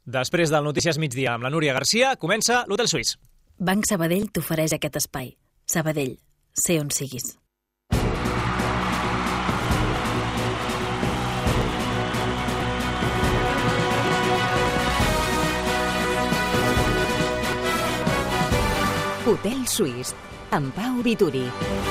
Després del Notícies Migdia amb la Núria Garcia, comença l'Hotel Suís. Banc Sabadell t'ofereix aquest espai. Sabadell, sé on siguis. Hotel Suís, amb Pau Vituri.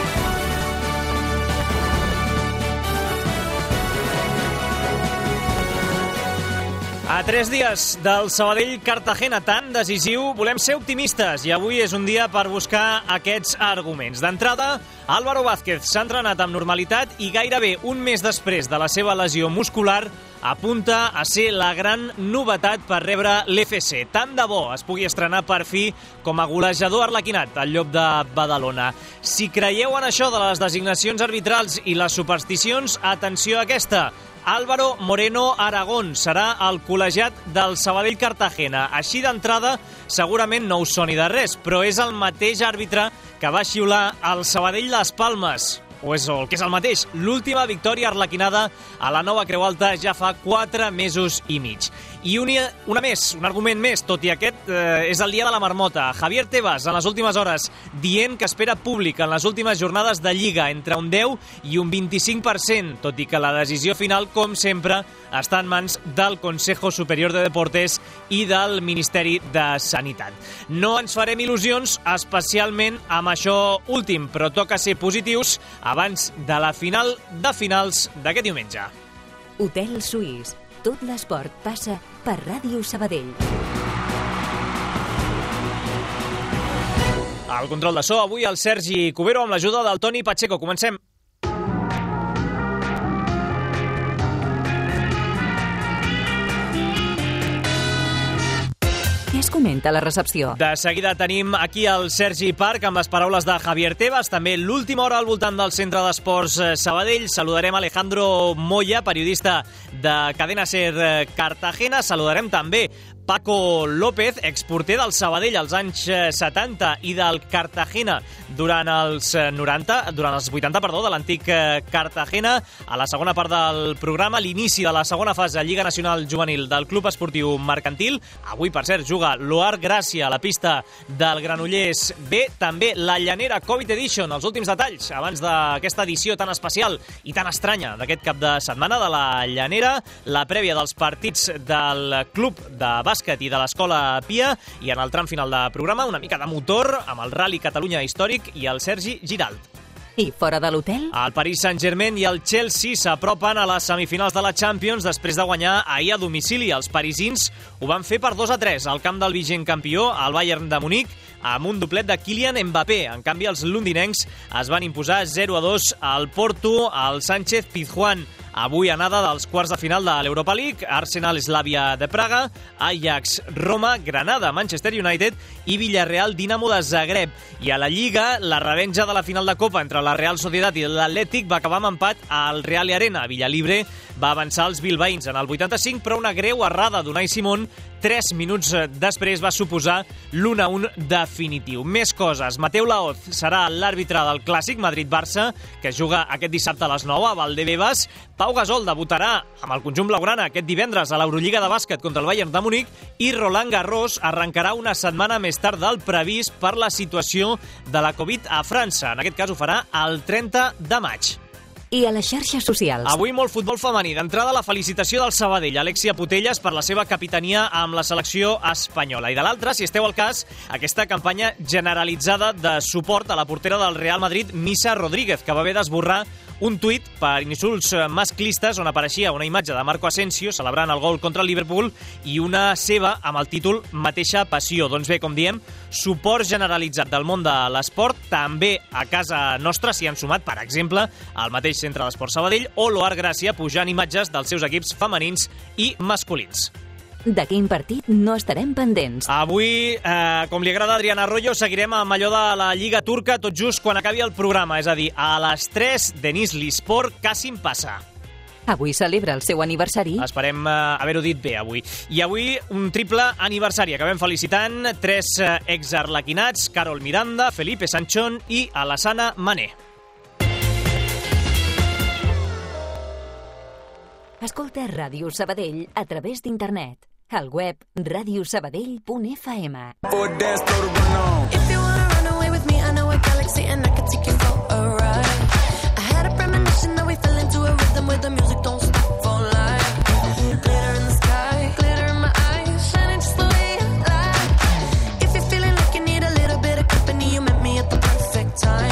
A 3 dies del Sabadell-Cartagena tan decisiu, volem ser optimistes i avui és un dia per buscar aquests arguments. D'entrada, Álvaro Vázquez s'ha entrenat amb normalitat i gairebé un mes després de la seva lesió muscular apunta a ser la gran novetat per rebre l'FC. Tant de bo es pugui estrenar per fi com a golejador arlequinat al Llop de Badalona. Si creieu en això de les designacions arbitrals i les supersticions, atenció a aquesta. Álvaro Moreno Aragón serà el col·legiat del Sabadell-Cartagena. Així d'entrada, segurament no us soni de res, però és el mateix àrbitre que va xiular el Sabadell Las Palmes. O és el que és el mateix, l'última victòria arlequinada a la Nova Creu Alta ja fa 4 mesos i mig. I un argument més, tot i aquest és el dia de la marmota. Javier Tebas, en les últimes hores, dient que espera públic en les últimes jornades de Lliga entre un 10 i un 25%, tot i que la decisió final, com sempre, està en mans del Consejo Superior de Deportes i del Ministeri de Sanitat. No ens farem il·lusions, especialment amb això últim, però toca ser positius abans de la final de finals d'aquest diumenge. Hotel Suís. Tot l'esport passa per Ràdio Sabadell. Al control de so, avui el Sergi Cubero amb l'ajuda del Toni Pacheco. Comencem. Què es comenta a la recepció? De seguida tenim aquí el Sergi Parc amb les paraules de Javier Tebas, també l'última hora al voltant del Centre d'Esports Sabadell. Saludarem Alejandro Moya, periodista de Cadena Ser Cartagena. Saludarem també Paco López, exporter del Sabadell als anys 70 i del Cartagena durant els 80, de l'antic Cartagena. A la segona part del programa, l'inici de la segona fase de Lliga Nacional Juvenil del Club Esportiu Mercantil. Avui, per cert, juga l'Oar Gràcia a la pista del Granollers B. També la Llanera Covid Edition, els últims detalls abans d'aquesta edició tan especial i tan estranya d'aquest cap de setmana de la Llanera, la prèvia dels partits del Club de Bàsquet i de l'Escola Pia, i en el tram final de programa una mica de motor amb el Rally Catalunya Històric i el Sergi Giralt. I fora de l'hotel? El Paris Saint-Germain i el Chelsea s'apropen a les semifinals de la Champions després de guanyar ahir a domicili. Els parisins ho van fer per 2-3 al camp del vigent campió, el Bayern de Munic, amb un doblet de Kylian Mbappé. En canvi, els londinencs es van imposar 0-2 al Porto, al Sánchez Pizjuán. Avui anada dels quarts de final de l'Europa League, Arsenal Slavia de Praga, Ajax Roma, Granada Manchester United i Villarreal Dinamo de Zagreb. I a la Lliga, la revenja de la final de Copa entre la Real Sociedad i l'Atlètic va acabar amb empat al Real Arena. Villalibre va avançar els bilbaïns en el 85, però una greu errada d'Unai Simón 3 minuts després va suposar l'1-1 definitiu. Més coses. Mateu Laoz serà l'àrbitre del clàssic Madrid-Barça, que juga aquest dissabte a les 9 a Valdebebas. Pau Gasol debutarà amb el conjunt blaugrana aquest divendres a l'Eurolliga de bàsquet contra el Bayern de Munic i Roland Garros arrencarà una setmana més tard del previst per la situació de la Covid a França. En aquest cas ho farà el 30 de maig. I a les xarxes socials? Avui molt futbol femení. D'entrada, la felicitació del Sabadell, Alexia Putellas, per la seva capitania amb la selecció espanyola. I de l'altra, si esteu al cas, aquesta campanya generalitzada de suport a la portera del Real Madrid, Misa Rodríguez, que va haver d'esborrar un tuit per insults masclistes on apareixia una imatge de Marco Asensio celebrant el gol contra el Liverpool i una seva amb el títol Mateixa passió. Doncs bé, com diem, suport generalitzat del món de l'esport. També a casa nostra s'hi han sumat, per exemple, al mateix Centre d'Esport Sabadell o l'Oar Gràcia pujant imatges dels seus equips femenins i masculins. De quin partit no estarem pendents? Avui, com li agrada a Adriana Arroyo, seguirem amb allò de la Lliga Turca tot just quan acabi el programa, és a dir, a les 3, Denizlispor Kasim Passa. Avui celebra el seu aniversari. Esperem haver-ho dit bé avui. I avui un triple aniversari. Acabem felicitant 3 exarlequinats, Carol Miranda, Felipe Sanchón i Alassana Mané. Escolta Ràdio Sabadell a través d'internet. Al web radiosabadell.fm. If you wanna run away with me, I know a galaxy and I can take you for a ride. I had a premonition that we fell into a rhythm where the music don't stop for life. Glitter in the sky, glitter in my eyes, shining just the way you like. If you're feeling like you need a little bit of company, you met me at the perfect time.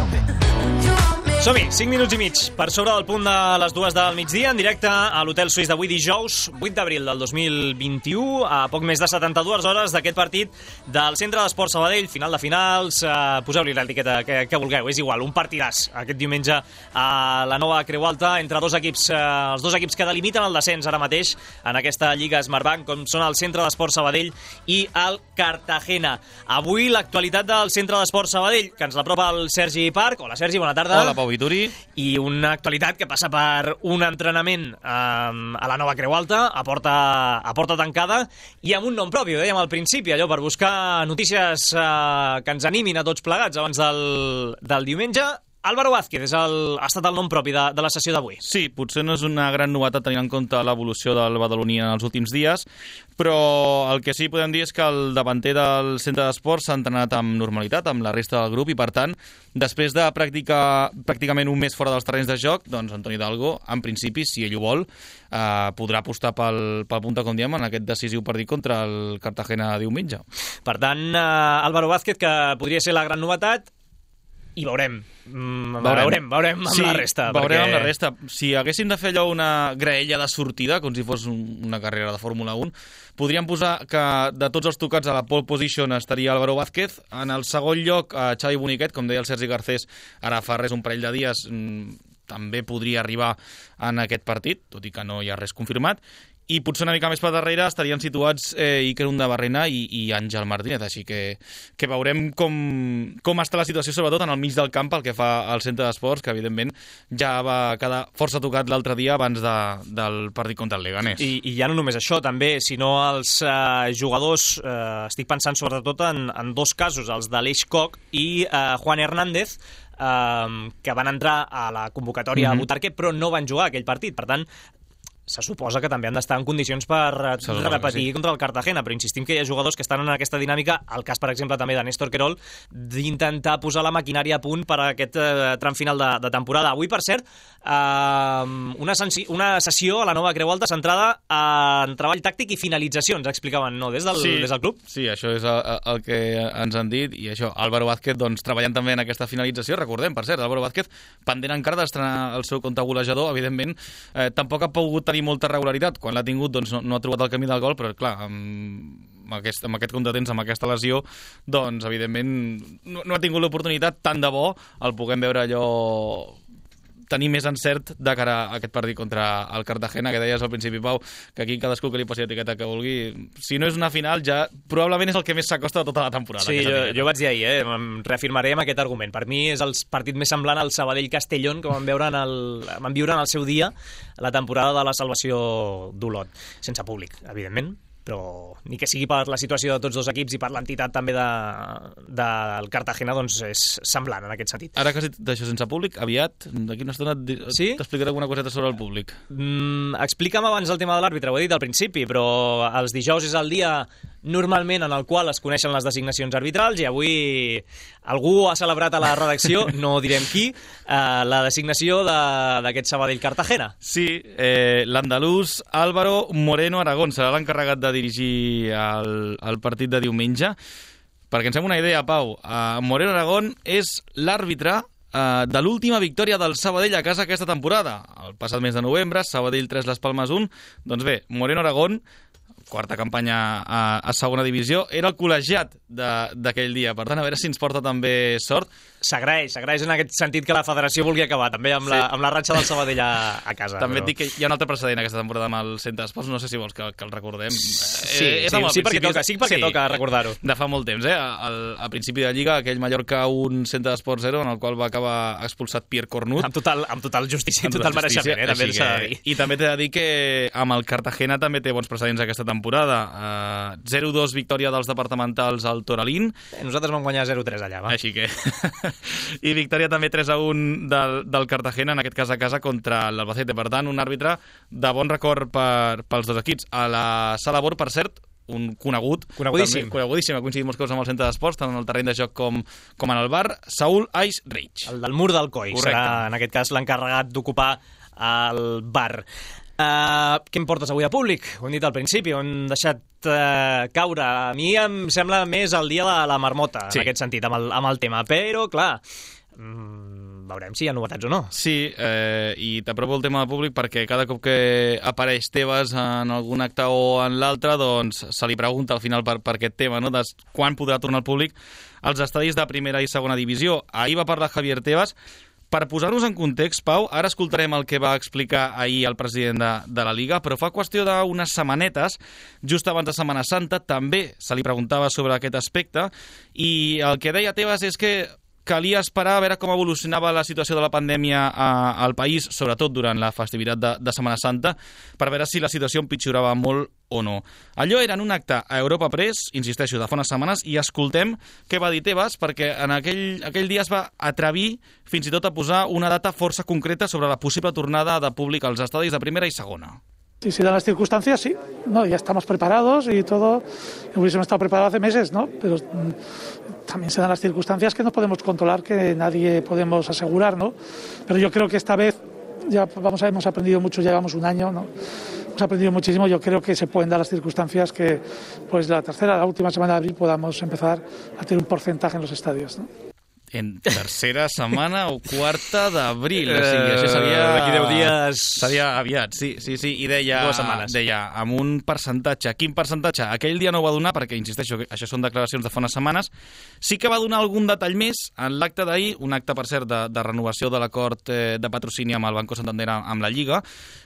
Som-hi, 5 minuts i mig per sobre del punt de les 2 del migdia, en directe a l'Hotel Suís d'avui dijous, 8 d'abril del 2021, a poc més de 72 hores d'aquest partit del Centre d'Esports Sabadell, final de finals, poseu-li l'etiqueta que vulgueu, és igual, un partidàs aquest diumenge a la nova Creu Alta entre dos equips, els dos equips que delimiten el descens ara mateix en aquesta Lliga Smartbank, com són el Centre d'Esports Sabadell i el Cartagena. Avui l'actualitat del Centre d'Esports Sabadell, que ens l'apropa el Sergi Parc. Hola Sergi, bona tarda. Hola Pau Vituri. I una actualitat que passa per un entrenament a la nova Creu Alta, a porta tancada, i amb un nom propi, ho dèiem al principi, allò per buscar notícies que ens animin a tots plegats abans del diumenge. Álvaro Vázquez ha estat el nom propi de la sessió d'avui. Sí, potser no és una gran novetat tenint en compte l'evolució del badaloní en els últims dies, però el que sí podem dir és que el davanter del centre d'esports s'ha entrenat amb normalitat, amb la resta del grup, i per tant, després de pràcticament un mes fora dels terrenys de joc, doncs Antoni Hidalgo, en principi, si ell ho vol, podrà apostar pel punta, com diem, en aquest decisiu partit contra el Cartagena diumenge. Per tant, Álvaro Vázquez, que podria ser la gran novetat, i veurem amb la resta. Veurem amb la resta. Si haguéssim de fer allò una graella de sortida, com si fos una carrera de Fórmula 1, podríem posar que de tots els tocats a la pole position estaria Álvaro Vázquez. En el segon lloc, Xavi Boniquet, com deia el Sergi Garcés, ara fa un parell de dies, també podria arribar en aquest partit, tot i que no hi ha res confirmat. I potser una mica més per darrere estarien situats Iker Undabarrena i Àngel Martínez, així que veurem com està la situació, sobretot en el mig del camp, pel que fa al centre d'esports, que evidentment ja va quedar força tocat l'altre dia abans del partit contra el Leganés. I ja no només això, també, sinó els jugadors, estic pensant sobretot en dos casos, els d'Aleix Koch i Juan Hernández, que van entrar a la convocatòria a Butarque, però no van jugar aquell partit. Per tant, se suposa que també han d'estar en condicions per repetir contra el Cartagena, però insistim que hi ha jugadors que estan en aquesta dinàmica, el cas, per exemple, també de Néstor Querol, d'intentar posar la maquinària a punt per a aquest tram final de temporada. Avui, per cert, una sessió a la nova Creu Alta centrada en treball tàctic i finalitzacions, explicaven, no? Des del club? Sí, això és el que ens han dit, i això, Álvaro Vázquez, doncs, treballant també en aquesta finalització. Recordem, per cert, Álvaro Vázquez, pendent encara d'estrenar el seu compte golejador, evidentment, tampoc ha pogut tenir molta regularitat. Quan l'ha tingut, doncs no ha trobat el camí del gol, però clar, amb aquest contratemps, amb aquesta lesió, doncs evidentment no ha tingut l'oportunitat. Tant de bo el puguem veure allò, tenir més encert de cara a aquest partit contra el Cartagena, que deies al principi, Pau, que aquí cadascú que li posi l'etiqueta que vulgui. Si no és una final, ja probablement és el que més s'acosta de tota la temporada. Sí, jo vaig dir ahir, em reafirmaré amb aquest argument. Per mi és el partit més semblant al Sabadell-Castellón que vam viure en el seu dia, la temporada de la salvació d'Olot. Sense públic, evidentment, però ni que sigui per la situació de tots dos equips i per l'entitat també del Cartagena, doncs és semblant en aquest sentit. Ara que has dit d'això sense públic, aviat, d'aquí una estona t'explicaré alguna coseta sobre el públic. Explica'm abans el tema de l'àrbitre, ho he dit al principi, però els dijous és el dia normalment en el qual es coneixen les designacions arbitrals, i avui algú ha celebrat a la redacció, no direm qui, la designació d'aquest Sabadell-Cartagena. Sí, l'andalús Álvaro Moreno Aragón serà l'encarregat de dirigir el partit de diumenge. Perquè ens fem una idea, Pau, Moreno Aragón és l'àrbitre de l'última victòria del Sabadell a casa aquesta temporada. El passat mes de novembre, Sabadell 3, Les Palmes 1. Doncs bé, Moreno Aragón, quarta campanya a segona divisió, era el col·legiat d'aquell dia. Per tant, a veure si ens porta també sort. S'agraeix en aquest sentit que la federació vulgui acabar també amb la ratxa del Sabadell a casa. També et dic que hi ha un altre precedent aquesta temporada amb el centre d'esports, no sé si vols que el recordem. Sí, perquè toca recordar-ho. De fa molt temps, a principi de Lliga, aquell Mallorca 1, centre d'esports 0, en el qual va acabar expulsat Pierre Cornut. Amb total justícia i total mereixement, també s'ha de dir. I també t'he de dir que amb el Cartagena també té bons precedents aquesta temporada, temporada. 0-2 victòria dels departamentals al Toralín. Nosaltres vam guanyar 0-3 allà, va. Així que... I victòria també 3-1 del Cartagena, en aquest cas a casa, contra l'Albacete. Per tant, un àrbitre de bon record pels dos equips. A la Sala Bor, per cert, un conegudíssim, ha coincidit molts cops amb el centre d'esports, tant en el terreny de joc com en el bar, Saúl Ais Reig. El del mur del Coi. Correcte. Serà, en aquest cas, l'encarregat d'ocupar el bar. Què em portes avui a públic? Ho hem dit al principi, ho hem deixat caure. A mi em sembla més el dia de la marmota, sí, en aquest sentit, amb el tema. Però, clar, veurem si hi ha novetats o no. Sí, i t'apropo el tema de públic perquè cada cop que apareix Tebas en algun acte o en l'altre, doncs se li pregunta al final per aquest tema, no? De quan podrà tornar al públic als estadis de primera i segona divisió. Ahir va parlar Javier Tebas. Per posar-nos en context, Pau, ara escoltarem el que va explicar ahir el president de la Liga, però fa qüestió d'unes setmanetes, just abans de Setmana Santa, també se li preguntava sobre aquest aspecte, i el que deia Tebas és que calia esperar a veure com evolucionava la situació de la pandèmia al país, sobretot durant la festivitat de Setmana Santa, per veure si la situació empitjorava molt o no. Allò era en un acte a Europa Press, insisteixo, de fa unes setmanes, i escoltem què va dir Tebas, perquè en aquell dia es va atrevir fins i tot a posar una data força concreta sobre la possible tornada de públic als estadis de primera i segona. Si se dan las circunstancias, sí, no, ya estamos preparados y todo, hubiésemos estado preparados hace meses, ¿no? Pero también se dan las circunstancias que no podemos controlar, que nadie podemos asegurar, ¿no? Pero yo creo que esta vez ya hemos aprendido mucho, llevamos un año, ¿no? Hemos aprendido muchísimo, yo creo que se pueden dar las circunstancias que pues la última semana de abril podamos empezar a tener un porcentaje en los estadios, ¿no? En tercera setmana o quarta d'abril. O sigui, això seria... D'aquí 10 dies... Seria aviat, sí. I deia, 2 setmanes. Deia, amb un percentatge. Quin percentatge? Aquell dia no ho va donar, perquè, insisteixo, això són declaracions de fa unes setmanes. Sí que va donar algun detall més en l'acte d'ahir, un acte, per cert, de renovació de l'acord de patrocini amb el Banco Santander amb la Lliga.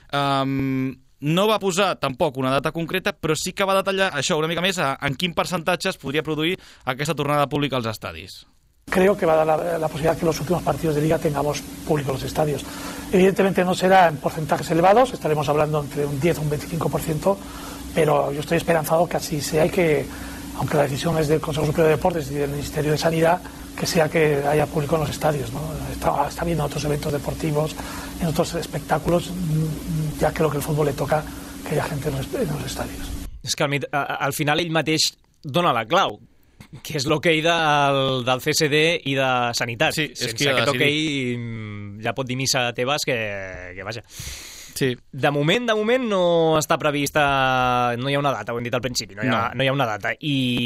No va posar tampoc una data concreta, però sí que va detallar això una mica més en quin percentatge es podria produir aquesta tornada pública als estadis. Creo que va a dar la posibilidad que en los últimos partidos de Liga tengamos público en los estadios. Evidentemente no será en porcentajes elevados, estaremos hablando entre un 10 o un 25%, pero yo estoy esperanzado que así sea y que, aunque la decisión es del Consejo Superior de Deportes y del Ministerio de Sanidad, que sea que haya público en los estadios, ¿no? Está viendo otros eventos deportivos, en otros espectáculos, ya creo que el fútbol le toca que haya gente en los estadios. És que al final ell mateix dona la clau, que és l'hoquei del CSD i de Sanitat. Sí, sense aquest hoquei ja pot dir missa a Tebas que vaja. Sí. De moment no està prevista, no hi ha una data, ho hem dit al principi, no hi ha una data.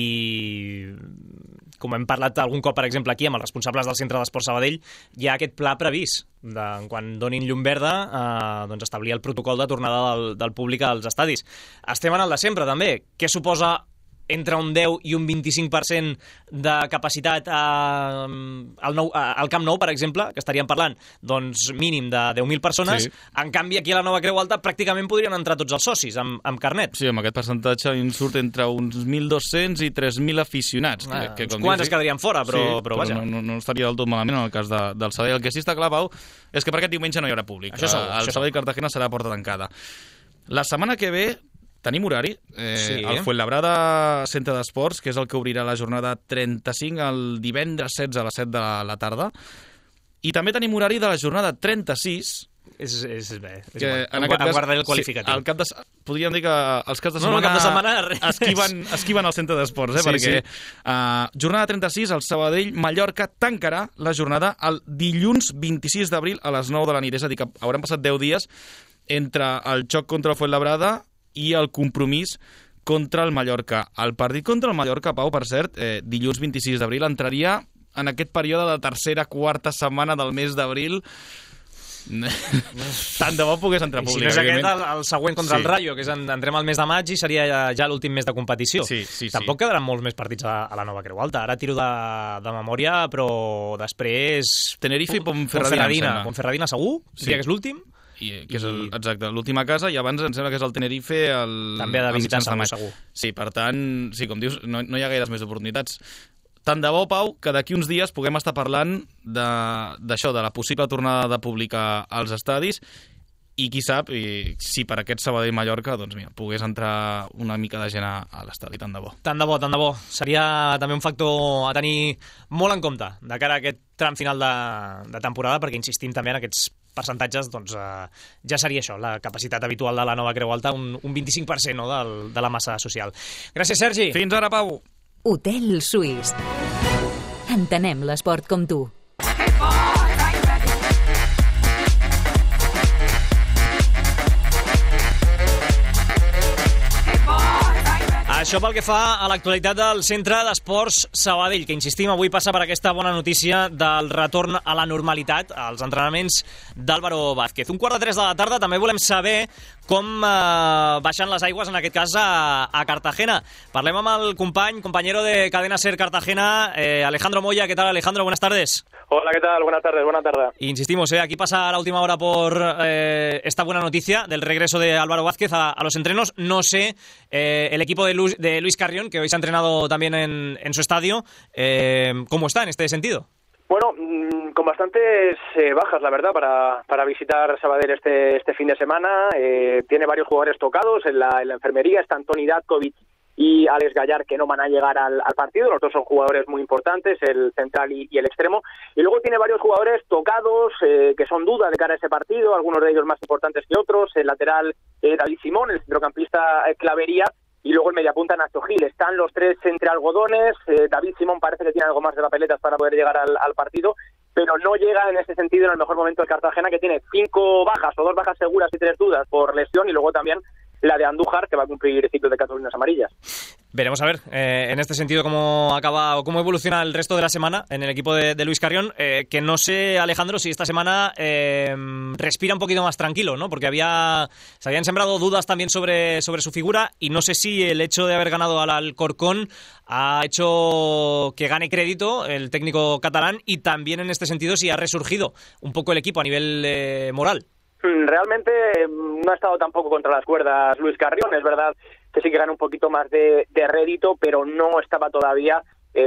I com hem parlat algun cop, per exemple, aquí amb els responsables del Centre d'Esport Sabadell, hi ha aquest pla previst, quan donin llum verda, doncs establir el protocol de tornada del públic als estadis. Estem en el de sempre, també. Què suposa entre un 10 i un 25% de capacitat al Camp Nou, per exemple, que estaríem parlant, doncs mínim de 10.000 persones. Sí. En canvi, aquí a la Nova Creu Alta pràcticament podrien entrar tots els socis amb carnet. Sí, amb aquest percentatge surt entre uns 1.200 i 3.000 aficionats. Quants es quedarien fora, però vaja. No estaria del tot malament en el cas del Sabadell. El que sí està clar, Pau, és que per aquest diumenge no hi haurà públic. Això segur, el Sabadell Cartagena serà a porta tancada. La setmana que ve tenim horari. Sí. El Fuenlabrada Centre d'Esports, que és el que obrirà la jornada 35 el divendres 16 a les 7 de la tarda. I també tenim horari de la jornada 36. És bé. En guardaré el qualificatiu. Sí, podríem dir que els caps de setmana, esquiven el Centre d'Esports, perquè jornada 36, el Sabadell Mallorca tancarà la jornada el dilluns 26 d'abril a les 9 de la nit. És a dir, que haurem passat 10 dies entre el xoc contra el Fuenlabrada i el compromís contra el Mallorca. El partit contra el Mallorca, Pau, per cert, dilluns 26 d'abril, entraria en aquest període de quarta setmana del mes d'abril. Tant de bo pogués entrar públic. Si no és aquest, el següent contra el Rayo, que entrem al mes de maig i seria ja l'últim mes de competició. Sí. Tampoc quedaran molts més partits a la Nova Creu Alta. Ara tiro de memòria, però després... Tenerife i Ponferradina. Ponferradina segur? Sí. Que és l'últim? Que és exacte, l'última casa, i abans em sembla que és el Tenerife també ha de visitar segur. Sí, per tant, sí, com dius, no hi ha gaires més oportunitats. Tant de bo, Pau, que d'aquí uns dies puguem estar parlant d'això, de la possible tornada de públic als estadis, i qui sap si per aquest Sabadell-Mallorca doncs mira, pogués entrar una mica de gent a l'estadi, tant de bo. Tant de bo. Seria també un factor a tenir molt en compte de cara a aquest tram final de temporada, perquè insistim també en aquests percentatges, doncs ja seria això, la capacitat habitual de la nova Creu Alta, un 25% no, de la massa social. Gràcies, Sergi. Fins ara, Pau. Hotel Suís. Entenem l'esport com tu. Això pel que fa a l'actualitat del Centre d'Esports Sabadell, que insistim, avui passa per aquesta bona notícia del retorn a la normalitat als entrenaments d'Álvaro Vázquez. 2:45 de la tarda, també volem saber com baixen les aigües, en aquest cas, a Cartagena. Parlem amb el compañero de Cadena SER Cartagena, Alejandro Moya. ¿Qué tal, Alejandro? Buenas tardes. Hola, ¿qué tal? Buenas tardes. Insistimos, aquí pasa la última hora por esta buena noticia del regreso de Álvaro Vázquez a los entrenos. No sé, el equipo de Luis Carrión, que hoy se ha entrenado también en su estadio, ¿cómo está en este sentido? Bueno, con bastantes bajas, la verdad, para visitar Sabadell este fin de semana. Tiene varios jugadores tocados en la enfermería. Están Toni Datkovic y Alex Gallar, que no van a llegar al partido. Los dos son jugadores muy importantes, el central y el extremo. Y luego tiene varios jugadores tocados que son duda de cara a ese partido, algunos de ellos más importantes que otros. El lateral David Simón, el centrocampista Clavería, y luego el mediapunta Nacho Gil. Están los tres entre algodones. David Simón parece que tiene algo más de papeletas para poder llegar al partido, pero no llega en ese sentido en el mejor momento el Cartagena, que tiene 5 bajas o 2 bajas seguras y 3 dudas por lesión, y luego también la de Andújar, que va a cumplir ciclo de cartulinas amarillas. Veremos a ver en este sentido cómo acaba o cómo evoluciona el resto de la semana en el equipo de Luis Carrión, que no sé, Alejandro, si esta semana respira un poquito más tranquilo, ¿no? Porque se habían sembrado dudas también sobre su figura, y no sé si el hecho de haber ganado al Alcorcón ha hecho que gane crédito el técnico catalán, y también en este sentido si ha resurgido un poco el equipo a nivel moral. Realmente no ha estado tampoco contra las cuerdas Luis Carrión. Es verdad que sí que gana un poquito más de rédito, pero no estaba todavía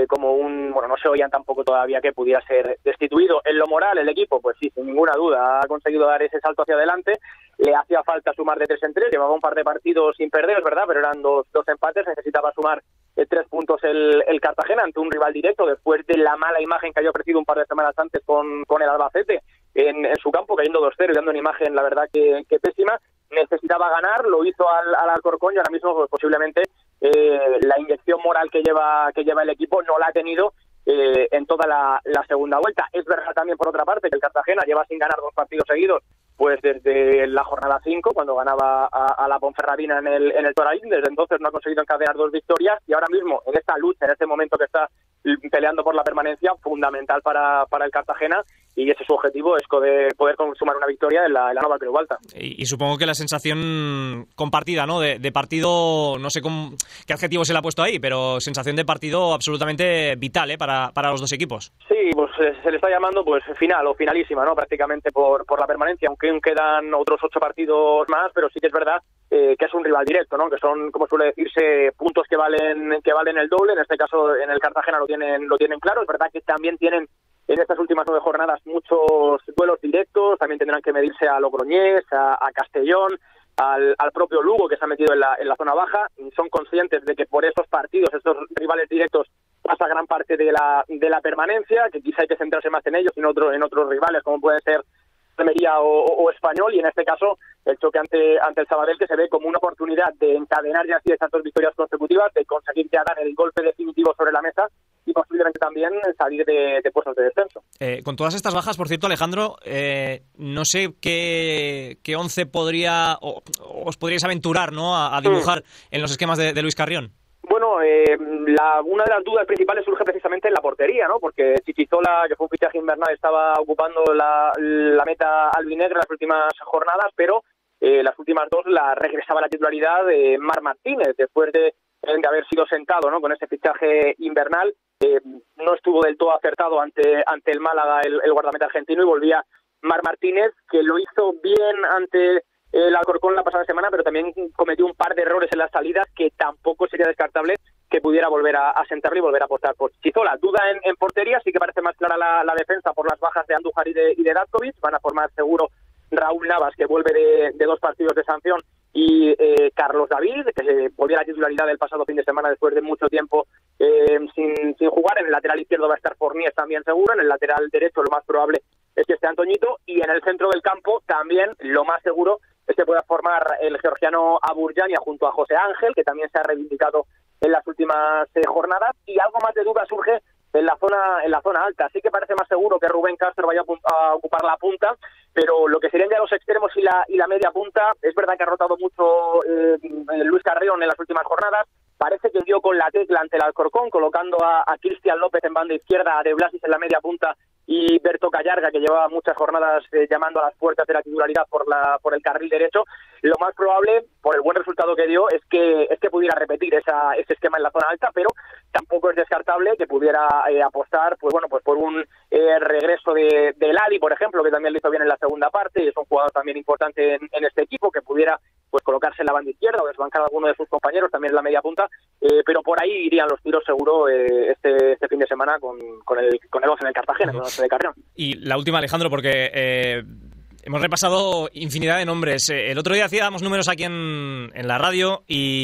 no se oían tampoco todavía que pudiera ser destituido. En lo moral, el equipo, pues sí, sin ninguna duda, ha conseguido dar ese salto hacia adelante. Le hacía falta sumar de 3 en 3, llevaba un par de partidos sin perder, es verdad, pero eran dos empates. Necesitaba sumar 3 puntos el Cartagena ante un rival directo, después de la mala imagen que había ofrecido un par de semanas antes con el Albacete en su campo, cayendo 2-0 y dando una imagen, la verdad, que pésima. Necesitaba ganar, lo hizo al Alcorcón, y ahora mismo pues, posiblemente la inyección moral que lleva el equipo no la ha tenido en toda la segunda vuelta. Es verdad también, por otra parte, que el Cartagena lleva sin ganar 2 partidos seguidos, pues desde la jornada 5, cuando ganaba a la Ponferradina en el Toralín. Desde entonces no ha conseguido encadenar 2 victorias, y ahora mismo, en esta lucha, en este momento que está peleando por la permanencia, fundamental para el Cartagena, y ese es su objetivo, es poder consumar una victoria en la nueva Creu Alta. Y supongo que la sensación compartida, ¿no? De partido, no sé qué adjetivo se le ha puesto ahí, pero sensación de partido absolutamente vital, para los dos equipos. Sí, pues se le está llamando pues final o finalísima, ¿no? Prácticamente por la permanencia, aunque quedan otros 8 partidos más, pero sí que es verdad que es un rival directo, ¿no? Que son, como suele decirse, puntos que valen el doble. En este caso, en el Cartagena lo tienen claro. Es verdad que también tienen en estas últimas 9 jornadas muchos duelos directos. También tendrán que medirse a Logroñés, a Castellón, al propio Lugo, que se ha metido en la zona baja. Son conscientes de que por esos partidos, estos rivales directos, pasa gran parte de la permanencia, que quizá hay que centrarse más en ellos y en otros rivales, como pueden ser Almería o Español, y en este caso el choque ante el Sabadell, que se ve como una oportunidad de encadenar ya así estas 2 victorias consecutivas, de conseguir ya dar el golpe definitivo sobre la mesa, y posiblemente también salir de puestos de descenso. Con todas estas bajas, por cierto, Alejandro, no sé qué 11 os podríais aventurar, ¿no? a dibujar en los esquemas de Luis Carrión. Bueno, una de las dudas principales surge precisamente en la portería, ¿no? Porque Chichizola, que fue un fichaje invernal, estaba ocupando la meta albinegra en las últimas jornadas, pero las últimas 2 la regresaba a la titularidad de Marc Martínez, después de haber sido sentado, ¿no? Con ese fichaje invernal. No estuvo del todo acertado ante el Málaga el guardameta argentino, y volvía Marc Martínez, que lo hizo bien ante el Alcorcón la pasada semana, pero también cometió un par de errores en las salidas que tampoco sería descartable que pudiera volver a sentarle y volver a apostar por Chizola. Duda en portería, sí que parece más clara la defensa por las bajas de Andújar y de Datkovic. Van a formar seguro Raúl Navas, que vuelve de 2 partidos de sanción, y Carlos David, que se volvió a la titularidad el pasado fin de semana después de mucho tiempo sin jugar. En el lateral izquierdo va a estar Fornies también seguro, en el lateral derecho lo más probable es que esté Antoñito, y en el centro del campo también lo más seguro es que pueda formar el georgiano Aburjania junto a José Ángel, que también se ha reivindicado en las últimas jornadas, y algo más de duda surge en la zona alta. Sí que parece más seguro que Rubén Castro vaya a ocupar la punta, pero lo que serían ya los extremos y la media punta, es verdad que ha rotado mucho Luis Carrión en las últimas jornadas. Parece que dio con la tecla ante el Alcorcón, colocando a Cristian López en banda izquierda, a De Blasis en la media punta y Berto Callarga, que llevaba muchas jornadas llamando a las puertas de la titularidad por el carril derecho. Lo más probable, por el buen resultado que dio, es que pudiera repetir ese esquema en la zona alta, pero tampoco es descartable que pudiera apostar pues por un regreso de Lali, por ejemplo, que también lo hizo bien en la segunda parte, y es un jugador también importante en este equipo, que pudiera pues colocarse en la banda izquierda o desbancar a alguno de sus compañeros también en la media punta, pero por ahí irían los tiros seguro este fin de semana con el 11 en el Cartagena, con el 11 de Carrión. Y la última, Alejandro, porque hemos repasado infinidad de nombres. El otro día hacíamos números aquí en la radio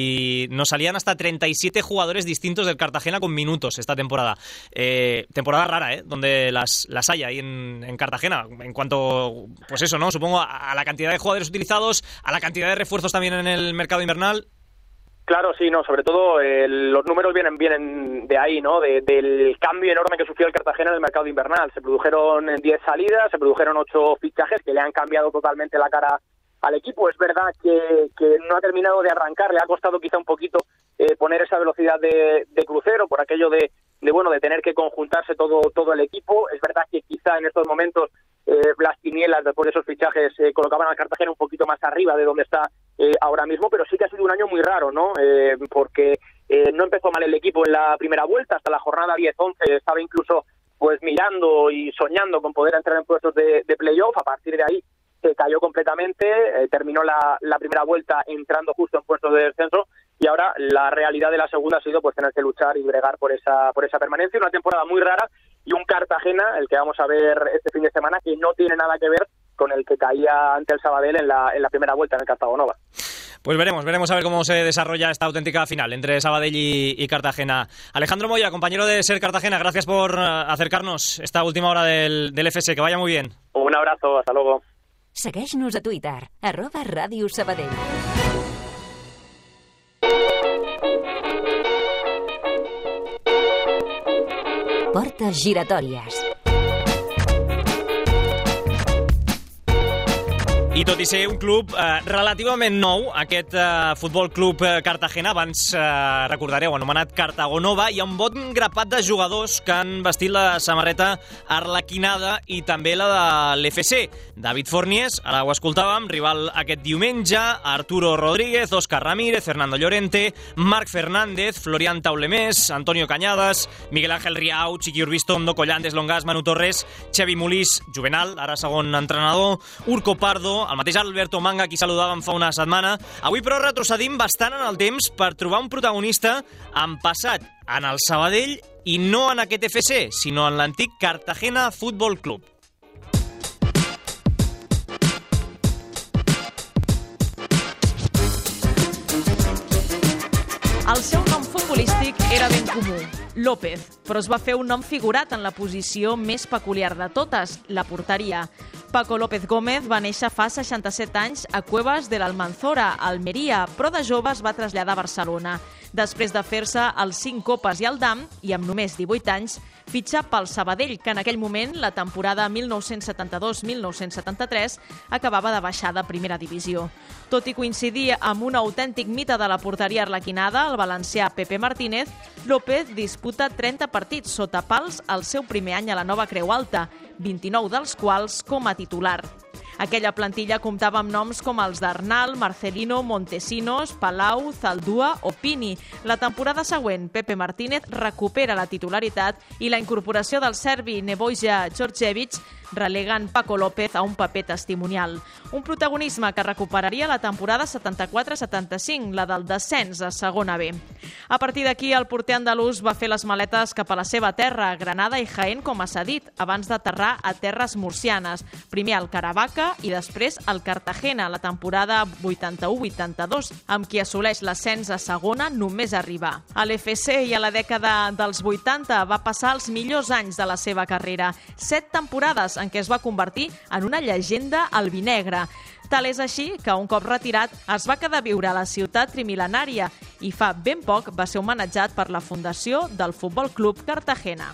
y nos salían hasta 37 jugadores distintos del Cartagena con minutos esta temporada. Temporada rara, donde las hay ahí en Cartagena. En cuanto, pues eso, ¿no? Supongo a la cantidad de jugadores utilizados, a la cantidad de refuerzos también en el mercado invernal. Claro, sí, no, sobre todo los números vienen de ahí, ¿no? Del cambio enorme que sufrió el Cartagena en el mercado invernal. Se produjeron 10 salidas, se produjeron 8 fichajes que le han cambiado totalmente la cara al equipo. Es verdad que no ha terminado de arrancar, le ha costado quizá un poquito poner esa velocidad de crucero por aquello de tener que conjuntarse todo el equipo. Es verdad que quizá en estos momentos las quinielas después de esos fichajes colocaban al Cartagena un poquito más arriba de donde está ahora mismo, pero sí que ha sido un año muy raro, ¿no? Porque no empezó mal el equipo en la primera vuelta, hasta la jornada 10-11 estaba incluso pues mirando y soñando con poder entrar en puestos de playoff. A partir de ahí se cayó completamente, terminó la primera vuelta entrando justo en puestos de descenso, y ahora la realidad de la segunda ha sido pues tener que luchar y bregar por esa permanencia. Una temporada muy rara y un Cartagena, el que vamos a ver este fin de semana, que no tiene nada que ver con el que caía ante el Sabadell en la primera vuelta en el Cartagonova. Pues veremos a ver cómo se desarrolla esta auténtica final entre Sabadell y Cartagena. Alejandro Moya, compañero de SER Cartagena, gracias por acercarnos esta última hora del FC. Que vaya muy bien. Un abrazo, hasta luego. Segueix-nos a Twitter, @Ràdio Sabadell. Portes giratòries. I tot i ser un club relativament nou, aquest Futbol Club Cartagena, abans recordareu, anomenat Cartagonova, hi ha un bon grapat de jugadors que han vestit la samarreta arlequinada i també la de l'FC. David Fornies, ara ho escoltàvem, rival aquest diumenge, Arturo Rodríguez, Óscar Ramírez, Fernando Llorente, Marc Fernández, Florian Taulemés, Antonio Cañadas, Miguel Ángel Riau, Chiqui Urbistondo, Collandes, Longas, Manu Torres, Xevi Molís, Juvenal, ara segon entrenador, Urco Pardo, el mateix Alberto Manga, qui saludàvem fa una setmana. Avui, però, retrocedim bastant en el temps per trobar un protagonista en passat en el Sabadell i no en aquest FC, sinó en l'antic Cartagena Futbol Club. El seu nom futbolístic era ben comú, López, però es va fer un nom figurat en la posició més peculiar de totes, la porteria. Paco López Gómez va néixer fa 67 anys a Cuevas de l'Almanzora, Almeria, però de jove es va traslladar a Barcelona. Després de fer-se els 5 copes i el DAM, i amb només 18 anys, fitxar pel Sabadell, que en aquell moment, la temporada 1972-1973, acabava de baixar de primera divisió. Tot i coincidir amb un autèntic mite de la porteria arlequinada, el valencià Pepe Martínez, López disputa 30 partits sota pals el seu primer any a la nova Creu Alta, 29 dels quals com a titular. Aquella plantilla comptava amb noms com els d'Arnal, Marcelino, Montesinos, Palau, Zaldúa o Pini. La temporada següent, Pepe Martínez recupera la titularitat i la incorporació del serbi Nebojša Djordjević relegant Paco López a un paper testimonial. Un protagonisme que recuperaria la temporada 74-75, la del descens a segona B. A partir d'aquí, el porter andalús va fer les maletes cap a la seva terra, Granada i Jaén, com s'ha dit, abans d'aterrar a terres murcianes. Primer al Caravaca i després al Cartagena, la temporada 81-82, amb qui assoleix l'ascens a segona només arribar. A l'FC i a la dècada dels 80 va passar els millors anys de la seva carrera. 7 temporades en què es va convertir en una llegenda albinegre. Tal és així que, un cop retirat, es va quedar a viure a la ciutat trimil·lenària i fa ben poc va ser homenatjat per la fundació del Futbol Club Cartagena.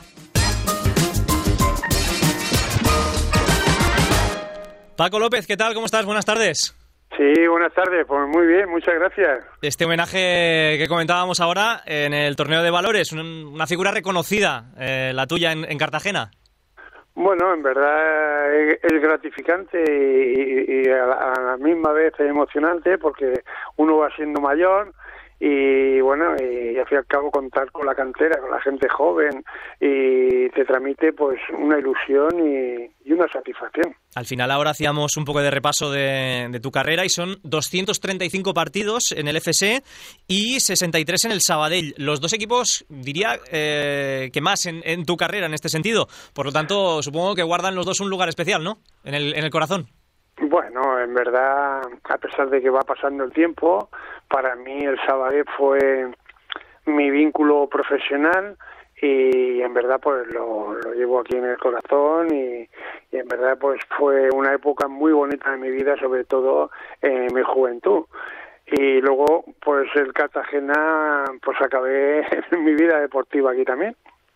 Paco López, ¿qué tal? ¿Cómo estás? Buenas tardes. Sí, buenas tardes. Pues muy bien, muchas gracias. Este homenaje que comentábamos ahora en el torneo de valores, una figura reconocida, la tuya en Cartagena. Bueno, en verdad es gratificante y a la misma vez es emocionante porque uno va siendo mayor y bueno, y al fin y al cabo contar con la cantera, con la gente joven y te transmite pues una ilusión y una satisfacción. Al final ahora hacíamos un poco de repaso de tu carrera y son 235 partidos en el FC y 63 en el Sabadell. Los dos equipos, diría, que más en tu carrera en este sentido. Por lo tanto, supongo que guardan los dos un lugar especial, ¿no? En el corazón. Bueno, en verdad, a pesar de que va pasando el tiempo, para mí el Sabadell fue mi vínculo profesional y en verdad pues lo llevo aquí en el corazón y en verdad pues fue una época muy bonita de mi vida, sobre todo en mi juventud. Y luego pues el Cartagena pues acabé mi vida deportiva aquí también.